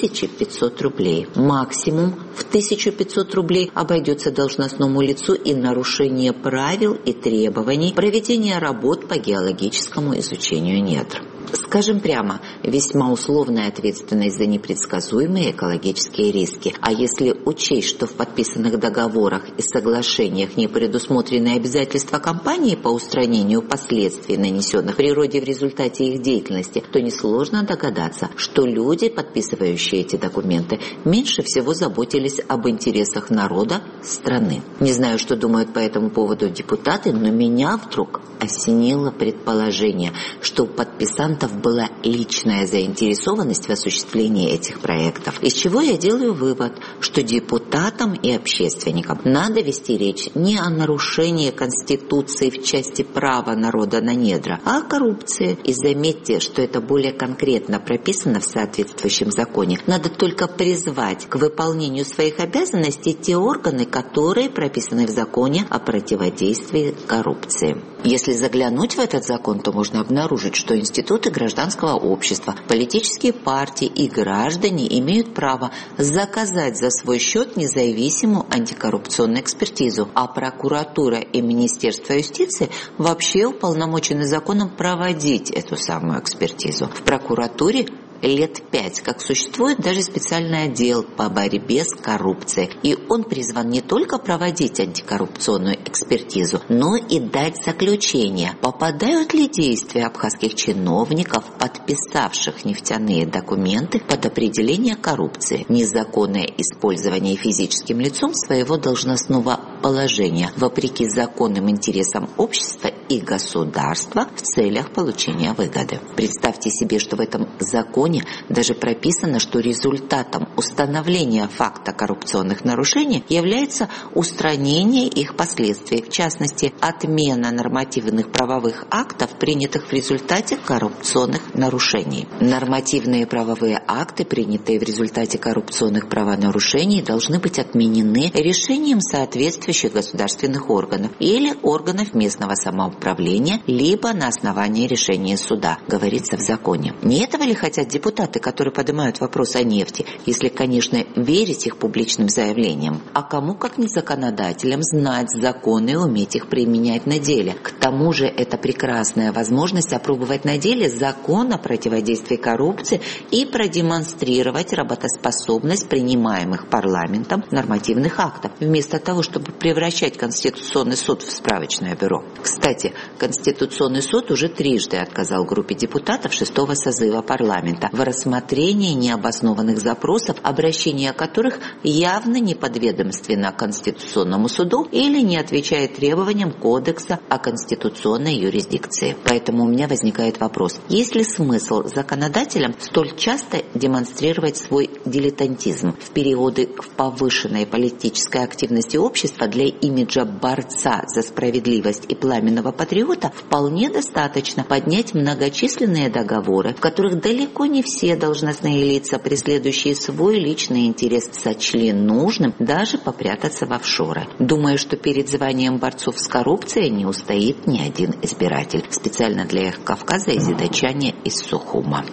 1500 рублей. Максимум в 1500 рублей обойдется должностному лицу и нарушение правил и требований проведения работ по геологическому изучению недр. Скажем прямо, весьма условная ответственность за непредсказуемые экологические риски. А если учесть, что в подписанных договорах и соглашениях не предусмотрены обязательства компании по устранению последствий, нанесенных природе в результате их деятельности, то несложно догадаться, что люди, подписывающие эти документы, меньше всего заботились об интересах народа, страны. Не знаю, что думают по этому поводу депутаты, но меня вдруг осенило предположение, что у подписантов была личная заинтересованность в осуществлении этих проектов. Из чего я делаю вывод, что депутатам и общественникам надо вести речь не о нарушении Конституции в части права народа на недра, а о коррупции. И заметьте, что это более конкретно прописано в соответствующем законе. Надо только призвать к выполнению своих обязанностей те органы, которые прописаны в законе о противодействии коррупции. Если заглянуть в этот закон, то можно обнаружить, что институты гражданского общества, политические партии и граждане имеют право заказать за свой счет независимую антикоррупционную экспертизу, а прокуратура и Министерство юстиции вообще уполномочены законом проводить эту самую экспертизу. В прокуратуре лет 5, как существует даже специальный отдел по борьбе с коррупцией. И он призван не только проводить антикоррупционную экспертизу, но и дать заключение, попадают ли действия абхазских чиновников, подписавших нефтяные документы, под определение коррупции, незаконное использование физическим лицом своего должностного положения, вопреки законным интересам общества и государства в целях получения выгоды. Представьте себе, что в этом законе даже прописано, что результатом установления факта коррупционных нарушений является устранение их последствий, в частности, отмена нормативных правовых актов, принятых в результате коррупционных нарушений. Нормативные правовые акты, принятые в результате коррупционных правонарушений, должны быть отменены решением соответствующих государственных органов или органов местного самоуправления, либо на основании решения суда, говорится в законе. Не этого ли хотят депутаты, которые поднимают вопрос о нефти, если, конечно, верить их публичным заявлениям? А кому, как не законодателям, знать законы и уметь их применять на деле? К тому же это прекрасная возможность опробовать на деле закон о противодействии коррупции и продемонстрировать работоспособность принимаемых парламентом нормативных актов, вместо того, чтобы превращать Конституционный суд в справочное бюро. Кстати, Конституционный суд уже трижды отказал группе депутатов 6-го созыва парламента в рассмотрении необоснованных запросов, обращение которых явно не подведомственно Конституционному суду или не отвечает требованиям Кодекса о конституционной юрисдикции. Поэтому у меня возникает вопрос: есть ли смысл законодателям столь часто демонстрировать свой дилетантизм в периоды повышенной политической активности общества для имиджа борца за справедливость и пламенного патриота? Вполне достаточно поднять многочисленные договоры, в которых далеко не все должностные лица, преследующие свой личный интерес, сочли нужным даже попрятаться в офшоры. Думаю, что перед званием борцов с коррупцией не устоит ни один избиратель. Специально для Эхо Кавказа Изидачане из Сухума.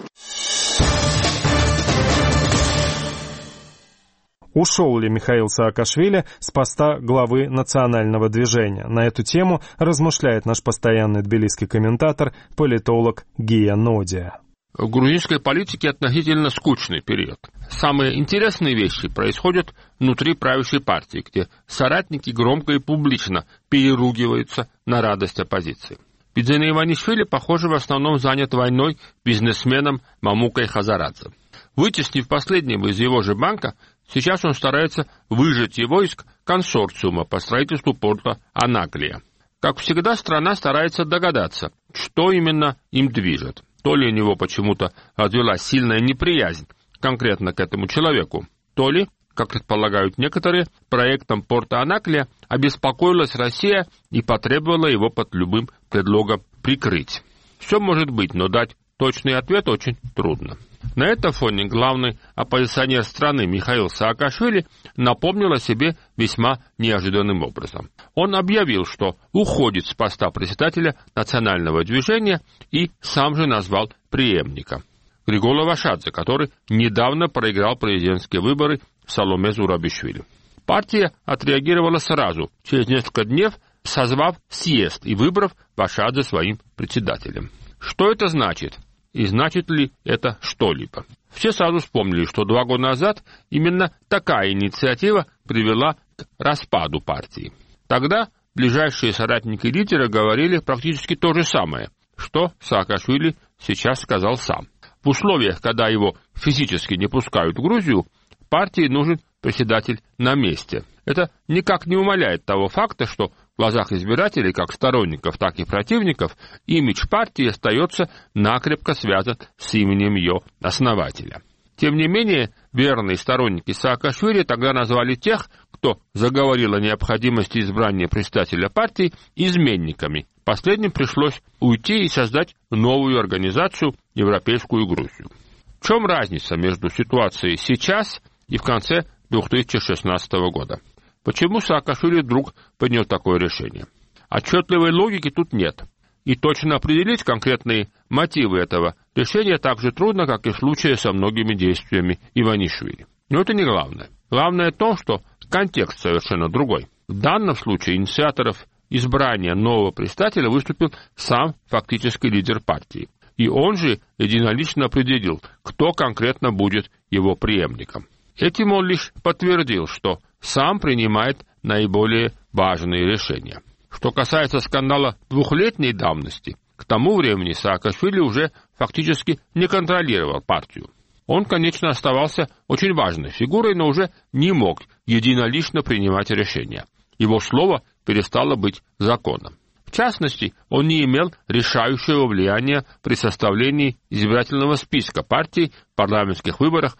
Ушел ли Михаил Саакашвили с поста главы национального движения? На эту тему размышляет наш постоянный тбилисский комментатор, политолог Гия Нодия. В грузинской политике относительно скучный период. Самые интересные вещи происходят внутри правящей партии, где соратники громко и публично переругиваются на радость оппозиции. Бидзина Иванишвили, похоже, в основном занят войной бизнесменом Мамукой Хазарадзе. Вытеснив последнего из его же банка, сейчас он старается выжать его из консорциума по строительству порта Анаклия. Как всегда, страна старается догадаться, что именно им движет. То ли у него почему-то развилась сильная неприязнь конкретно к этому человеку, то ли, как предполагают некоторые, проектом порта Анаклия обеспокоилась Россия и потребовала его под любым предлогом прикрыть. Все может быть, но дать точный ответ очень трудно. На этом фоне главный оппозиционер страны Михаил Саакашвили напомнил о себе весьма неожиданным образом. Он объявил, что уходит с поста председателя национального движения и сам же назвал преемника Григола Вашадзе, который недавно проиграл президентские выборы Саломе Зурабишвили. Партия отреагировала сразу, через несколько дней созвав съезд и выбрав Вашадзе своим председателем. Что это значит? И значит ли это что-либо? Все сразу вспомнили, что 2 года назад именно такая инициатива привела к распаду партии. Тогда ближайшие соратники лидера говорили практически то же самое, что Саакашвили сейчас сказал сам. В условиях, когда его физически не пускают в Грузию, партии нужен председатель на месте. Это никак не умаляет того факта, что в глазах избирателей, как сторонников, так и противников, имидж партии остается накрепко связан с именем ее основателя. Тем не менее, верные сторонники Саакашвили тогда назвали тех, кто заговорил о необходимости избрания председателя партии, изменниками. Последним пришлось уйти и создать новую организацию Европейскую Грузию. В чем разница между ситуацией сейчас и в конце 2016 года? Почему Саакашвили вдруг принял такое решение? Отчетливой логики тут нет. И точно определить конкретные мотивы этого решения так же трудно, как и в случае со многими действиями Иванишвили. Но это не главное. Главное то, что контекст совершенно другой. В данном случае инициаторов избрания нового председателя выступил сам фактически лидер партии. И он же единолично определил, кто конкретно будет его преемником. Этим он лишь подтвердил, что сам принимает наиболее важные решения. Что касается скандала 2-летней давности, к тому времени Саакашвили уже фактически не контролировал партию. Он, конечно, оставался очень важной фигурой, но уже не мог единолично принимать решения. Его слово перестало быть законом. В частности, он не имел решающего влияния при составлении избирательного списка партии в парламентских выборах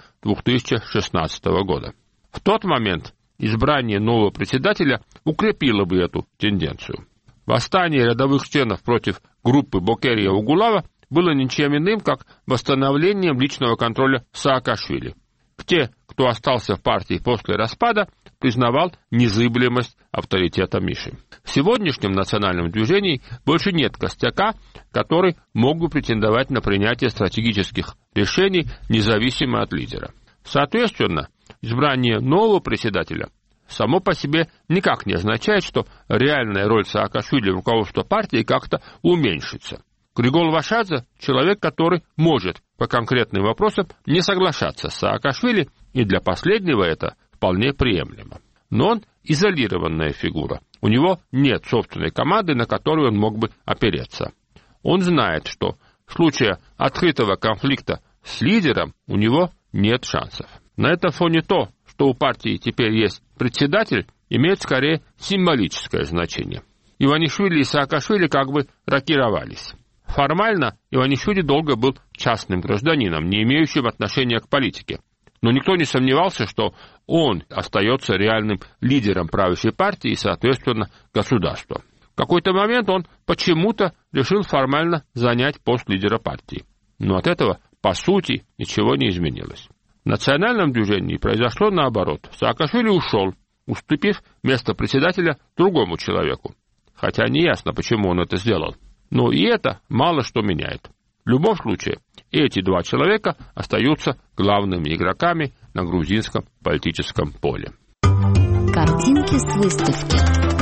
2016 года. В тот момент избрание нового председателя укрепило бы эту тенденцию. Восстание рядовых членов против группы Бокерия-Угулава было ничем иным, как восстановлением личного контроля Саакашвили. Те, кто остался в партии после распада, признавал незыблемость авторитета Миши. В сегодняшнем национальном движении больше нет костяка, который мог бы претендовать на принятие стратегических решений независимо от лидера. Соответственно, избрание нового председателя само по себе никак не означает, что реальная роль Саакашвили в руководстве партии как-то уменьшится. Григол Вашадзе – человек, который может по конкретным вопросам не соглашаться с Саакашвили, и для последнего это вполне приемлемо. Но он изолированная фигура. У него нет собственной команды, на которую он мог бы опереться. Он знает, что в случае открытого конфликта с лидером у него нет шансов. На этом фоне то, что у партии теперь есть председатель, имеет скорее символическое значение. Иванишвили и Саакашвили как бы рокировались. Формально Иванишвили долго был частным гражданином, не имеющим отношения к политике. Но никто не сомневался, что он остается реальным лидером правящей партии и, соответственно, государства. В какой-то момент он почему-то решил формально занять пост лидера партии. Но от этого, по сути, ничего не изменилось. В национальном движении произошло наоборот. Саакашвили ушел, уступив место председателя другому человеку. Хотя неясно, почему он это сделал. Но и это мало что меняет. В любом случае, эти 2 человека остаются главными игроками на грузинском политическом поле. Картинки с выставки.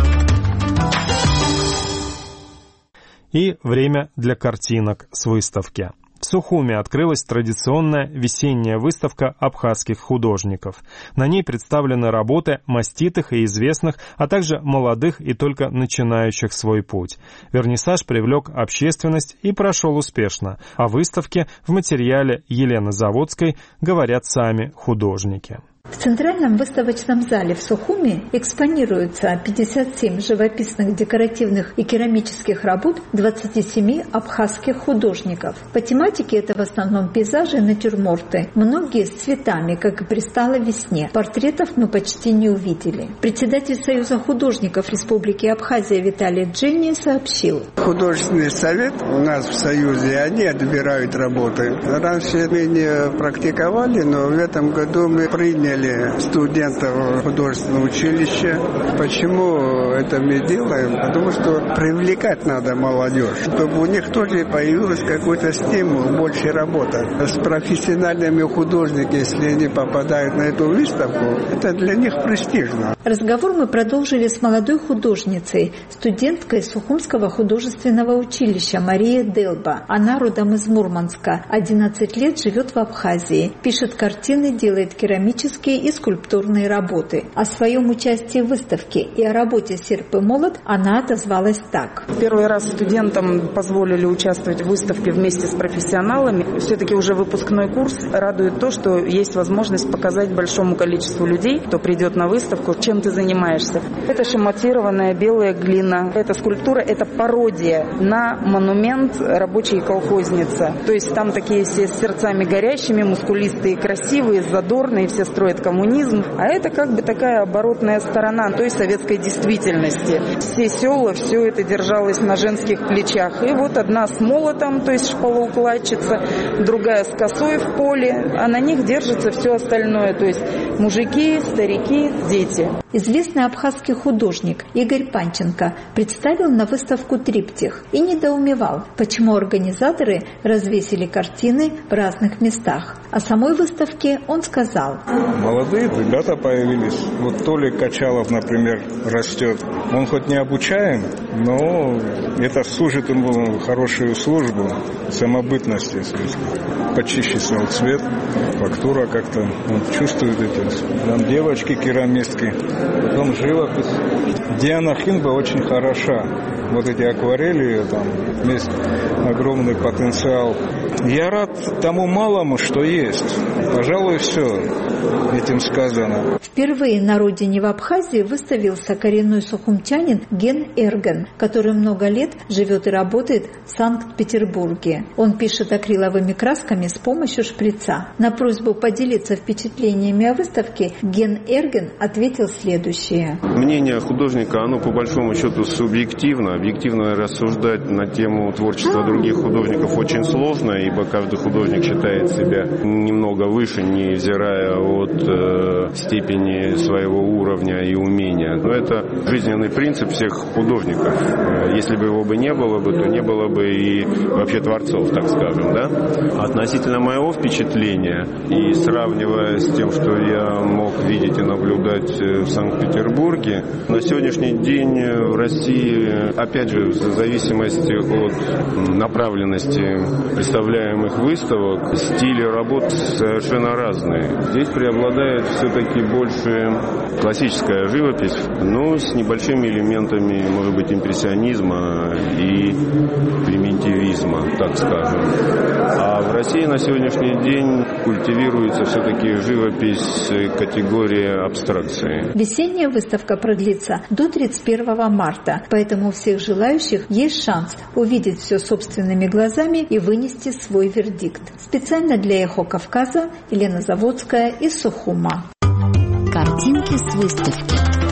И время для картинок с выставки. В Сухуми открылась традиционная весенняя выставка абхазских художников. На ней представлены работы маститых и известных, а также молодых и только начинающих свой путь. Вернисаж привлек общественность и прошел успешно. О выставке в материале Елены Заводской говорят сами художники. В Центральном выставочном зале в Сухуми экспонируются 57 живописных, декоративных и керамических работ 27 абхазских художников. По тематике это в основном пейзажи и натюрморты, многие с цветами, как и пристало весне. Портретов мы почти не увидели. Председатель Союза художников Республики Абхазия Виталий Дженни сообщил: Художественный совет у нас в Союзе, они отбирают работы. Раньше мы не практиковали, но в этом году мы приняли студентов художественного училища. Почему это мы делаем? Потому что привлекать надо молодежь, чтобы у них тоже появился какой-то стимул, больше работать. С профессиональными художниками, если они попадают на эту выставку, это для них престижно. Разговор мы продолжили с молодой художницей, студенткой Сухумского художественного училища Марией Делба. Она родом из Мурманска, 11 лет живет в Абхазии, пишет картины, делает керамические и скульптурные работы. О своем участии в выставке и о работе «Серп и молот» она отозвалась так. Первый раз студентам позволили участвовать в выставке вместе с профессионалами. Все-таки уже выпускной курс. Радует то, что есть возможность показать большому количеству людей, кто придет на выставку, чем ты занимаешься. Это шематированная белая глина. Эта скульптура – это пародия на монумент рабочей колхозницы. То есть там такие все с сердцами горящими, мускулистые, красивые, задорные, все строят коммунизм. А это как бы такая оборотная сторона той советской действительности. Все села, все это держалось на женских плечах. И вот одна с молотом, то есть шпалоукладчица, другая с косой в поле, а на них держится все остальное, то есть мужики, старики, дети. Известный абхазский художник Игорь Панченко представил на выставку триптих и недоумевал, почему организаторы развесили картины в разных местах. О самой выставке он сказал: молодые ребята появились. Вот Толик Качалов, например, растет. Он хоть не обучаем, но это служит ему хорошую службу самобытности. Почище стал цвет, фактура как-то, он чувствует это. Там девочки керамистки, потом живопись. Диана Хинба очень хороша. Вот эти акварели, там есть огромный потенциал. Я рад тому малому, что есть. Пожалуй, все этим сказано. Впервые на родине в Абхазии выставился коренной сухумчанин Ген Эрген, который много лет живет и работает в Санкт-Петербурге. Он пишет акриловыми красками с помощью шприца. На просьбу поделиться впечатлениями о выставке Ген Эрген ответил следующее. Мнение художника, оно по большому счету субъективно. Объективно рассуждать на тему творчества других художников очень сложно, ибо каждый художник считает себя немного выше, невзирая от степени своего уровня и умения. Но это жизненный принцип всех художников. Если бы его не было бы, то не было бы и вообще творцов, так скажем, да? Относительно моего впечатления и сравнивая с тем, что я мог видеть и наблюдать в Санкт-Петербурге, на сегодняшний день в России, опять же, в зависимости от направленности представляемых выставок, стили работ совершенно разные. Здесь преобладает все-таки больше классическая живопись, но с небольшими элементами, может быть, импрессионизма и примитивизма, так скажем. А в России на сегодняшний день культивируется все-таки живопись категории абстракции. Весенняя выставка продлится до 31 марта, поэтому у всех желающих есть шанс увидеть все собственными глазами и вынести свой вердикт. Специально для «Эхо Кавказа» Елена Заводская из Сухума. Картинки с выставки.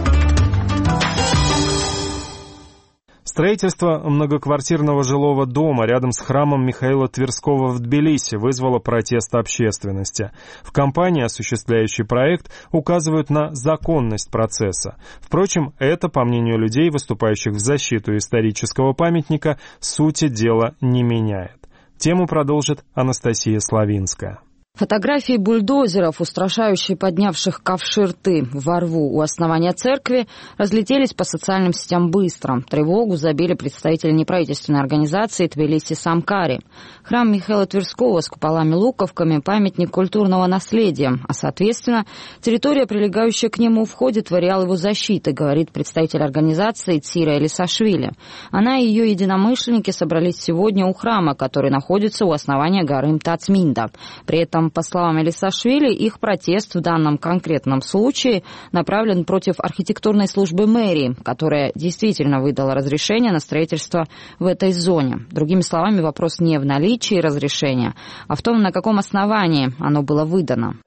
Строительство многоквартирного жилого дома рядом с храмом Михаила Тверского в Тбилиси вызвало протест общественности. В компании, осуществляющей проект, указывают на законность процесса. Впрочем, это, по мнению людей, выступающих в защиту исторического памятника, сути дела не меняет. Тему продолжит Анастасия Славинская. Фотографии бульдозеров, устрашающие поднявших ковши рты во рву у основания церкви, разлетелись по социальным сетям быстро. Тревогу забили представители неправительственной организации Тбилиси Самкари. Храм Михаила Тверского с куполами-луковками – памятник культурного наследия, а, соответственно, территория, прилегающая к нему, входит в ареал его защиты, говорит представитель организации Цира Элисашвили. Она и ее единомышленники собрались сегодня у храма, который находится у основания горы Мтацминда. При этом этом, по словам Элисашвили, их протест в данном конкретном случае направлен против архитектурной службы мэрии, которая действительно выдала разрешение на строительство в этой зоне. Другими словами, вопрос не в наличии разрешения, а в том, на каком основании оно было выдано.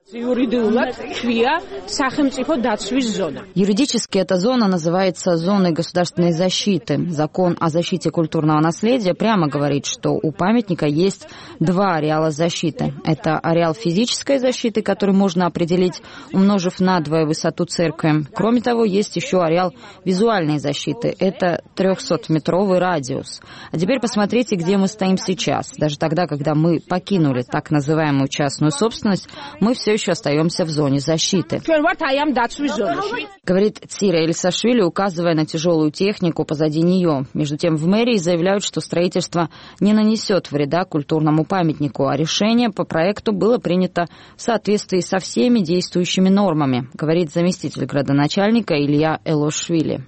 Юридически эта зона называется зоной государственной защиты. Закон о защите культурного наследия прямо говорит, что у памятника есть два ареала защиты. Это ареал физической защиты, который можно определить, умножив на 2 высоту церкви. Кроме того, есть еще ареал визуальной защиты. Это 300-метровый радиус. А теперь посмотрите, где мы стоим сейчас. Даже тогда, когда мы покинули так называемую частную собственность, мы все еще остаемся в зоне защиты. Говорит Цира Элисашвили, указывая на тяжелую технику позади нее. Между тем, в мэрии заявляют, что строительство не нанесет вреда культурному памятнику, а решение по проекту было принято в соответствии со всеми действующими нормами, говорит заместитель градоначальника Илья Элошвили.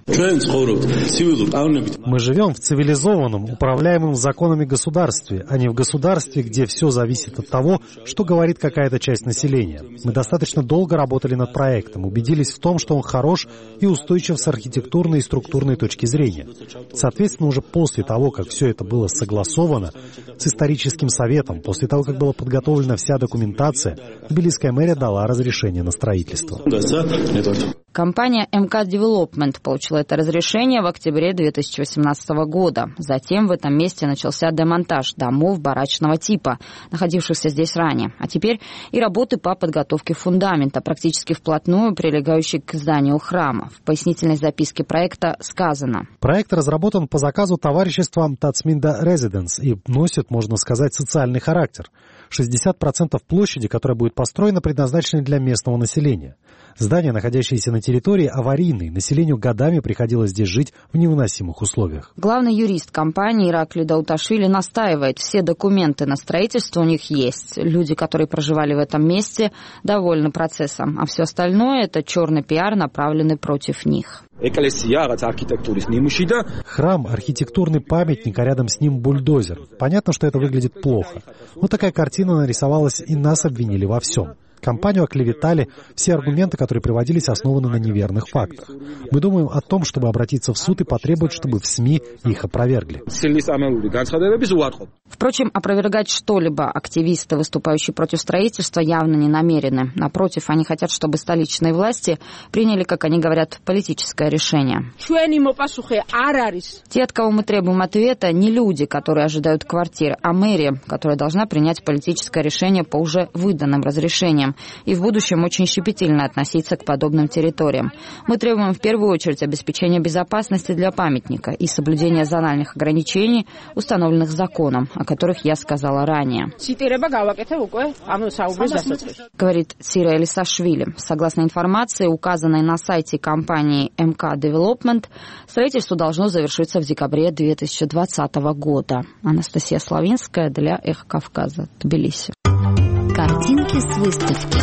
Мы живем в цивилизованном, управляемом законами государстве, а не в государстве, где все зависит от того, что говорит какая-то часть населения. Мы достаточно долго работали над проектом, убедились в том, что он хорош и устойчив с архитектурной и структурной точки зрения. Соответственно, уже после того, как все это было согласовано с историческим советом, после того, как была подготовлена вся документация, тбилисская мэрия дала разрешение на строительство. Компания МК Development получила это разрешение в октябре 2018 года. Затем в этом месте начался демонтаж домов барачного типа, находившихся здесь ранее. А теперь и работы по подготовке фундамента, практически вплотную прилегающей к зданию храма. В пояснительной записке проекта сказано: проект разработан по заказу товарищества Тацминда Резиденс и носит, можно сказать, социальный характер. 60% площади, которая будет построена, предназначены для местного населения. Здание, находящееся на территории, аварийное. Населению годами приходилось здесь жить в невыносимых условиях. Главный юрист компании Иракли Дауташвили настаивает, все документы на строительство у них есть. Люди, которые проживали в этом месте, довольны процессом, а все остальное – это черный пиар, направленный против них. Храм – архитектурный памятник, а рядом с ним бульдозер. Понятно, что это выглядит плохо. Но такая картина нарисовалась, и нас обвинили во всем. Компанию оклеветали, все аргументы, которые приводились, основаны на неверных фактах. Мы думаем о том, чтобы обратиться в суд и потребовать, чтобы в СМИ их опровергли. Впрочем, опровергать что-либо активисты, выступающие против строительства, явно не намерены. Напротив, они хотят, чтобы столичные власти приняли, как они говорят, политическое решение. Те, от кого мы требуем ответа, не люди, которые ожидают квартир, а мэрия, которая должна принять политическое решение по уже выданным разрешениям и в будущем очень щепетильно относиться к подобным территориям. Мы требуем в первую очередь обеспечения безопасности для памятника и соблюдения зональных ограничений, установленных законом, о которых я сказала ранее. Говорит Цира Элисашвили. Согласно информации, указанной на сайте компании МК Development, строительство должно завершиться в декабре 2020 года. Анастасия Славинская для «Эхо Кавказа», Тбилиси. Картинки с выставки.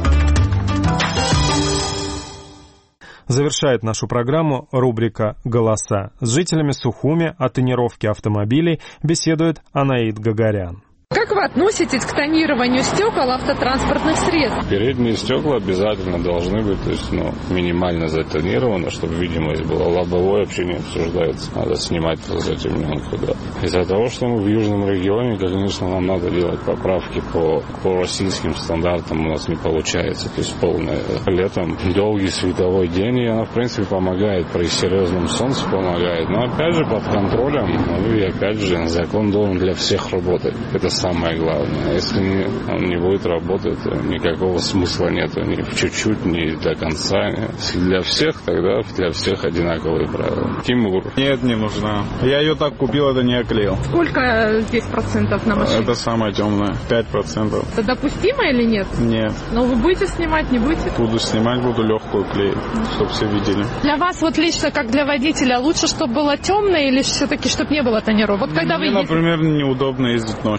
Завершает нашу программу рубрика «Голоса». С жителями Сухуми о тонировке автомобилей беседует Анаид Гагарян. Как вы относитесь к тонированию стекол автотранспортных средств? Передние стекла обязательно должны быть, то есть, минимально затонированы, чтобы видимость была. Лобовое вообще не обсуждается. Надо снимать затемненку, да. Из-за того, что мы в южном регионе, конечно, нам надо делать поправки по российским стандартам, у нас не получается. То есть полное. Летом долгий световой день, и она, в принципе, помогает. При серьезном солнце помогает. Но, опять же, под контролем. И, опять же, закон должен для всех работать. Это самое главное. Если он не будет работать, то никакого смысла нет. Ни в чуть-чуть, ни до конца. Если для всех, тогда для всех одинаковые правила. Тимур. Нет, не нужна. Я ее так купил, это не оклеил. Сколько здесь процентов на машине? Это самое темное. 5%. Это допустимо или нет? Нет. Но вы будете снимать, не будете? Буду снимать, буду легкую клеить, чтобы все видели. Для вас вот лично, как для водителя, лучше, чтобы было темное или все-таки, чтобы не было тонировок? Вот когда Мне, например, неудобно ездить ночью. Не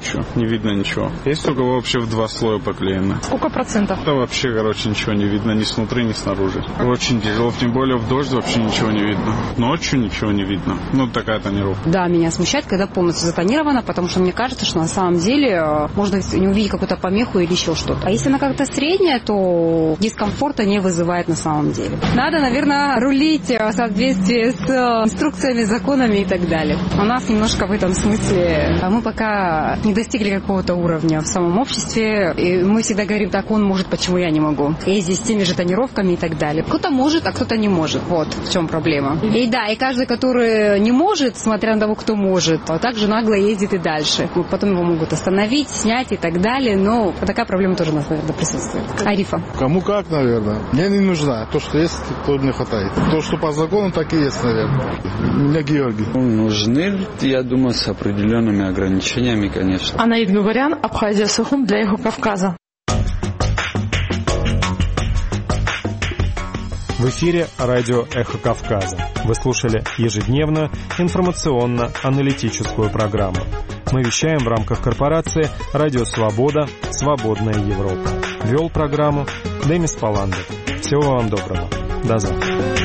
видно ничего. Есть только вообще в 2 слоя поклеено. Сколько процентов? Да вообще, ничего не видно ни снутри, ни снаружи. Очень тяжело, тем более в дождь вообще ничего не видно. Ночью ничего не видно. Такая тонировка. Да, меня смущает, когда полностью затонировано, потому что мне кажется, что на самом деле можно не увидеть какую-то помеху или еще что-то. А если она как-то средняя, то дискомфорта не вызывает на самом деле. Надо, наверное, рулить в соответствии с инструкциями, законами и так далее. У нас немножко в этом смысле мы пока не достигли какого-то уровня в самом обществе, и мы всегда говорим, так он может, почему я не могу. Ездить с теми же тонировками и так далее. Кто-то может, а кто-то не может. Вот в чем проблема. И да, и каждый, который не может, смотря на того, кто может, также нагло ездит и дальше. Потом его могут остановить, снять и так далее, но такая проблема тоже у нас, наверное, присутствует. Арифа. Кому как, наверное. Мне не нужна. То, что есть, то мне хватает. То, что по закону, так и есть, наверное. У меня Георгий. Нужны, я думаю, с определенными ограничениями, конечно. Анаид Гугарян, Абхазия, Сухум для Эхо Кавказа. В эфире радио «Эхо Кавказа». Вы слушали ежедневную информационно-аналитическую программу. Мы вещаем в рамках корпорации «Радио Свобода. Свободная Европа». Вел программу Демис Паландов. Всего вам доброго. До завтра.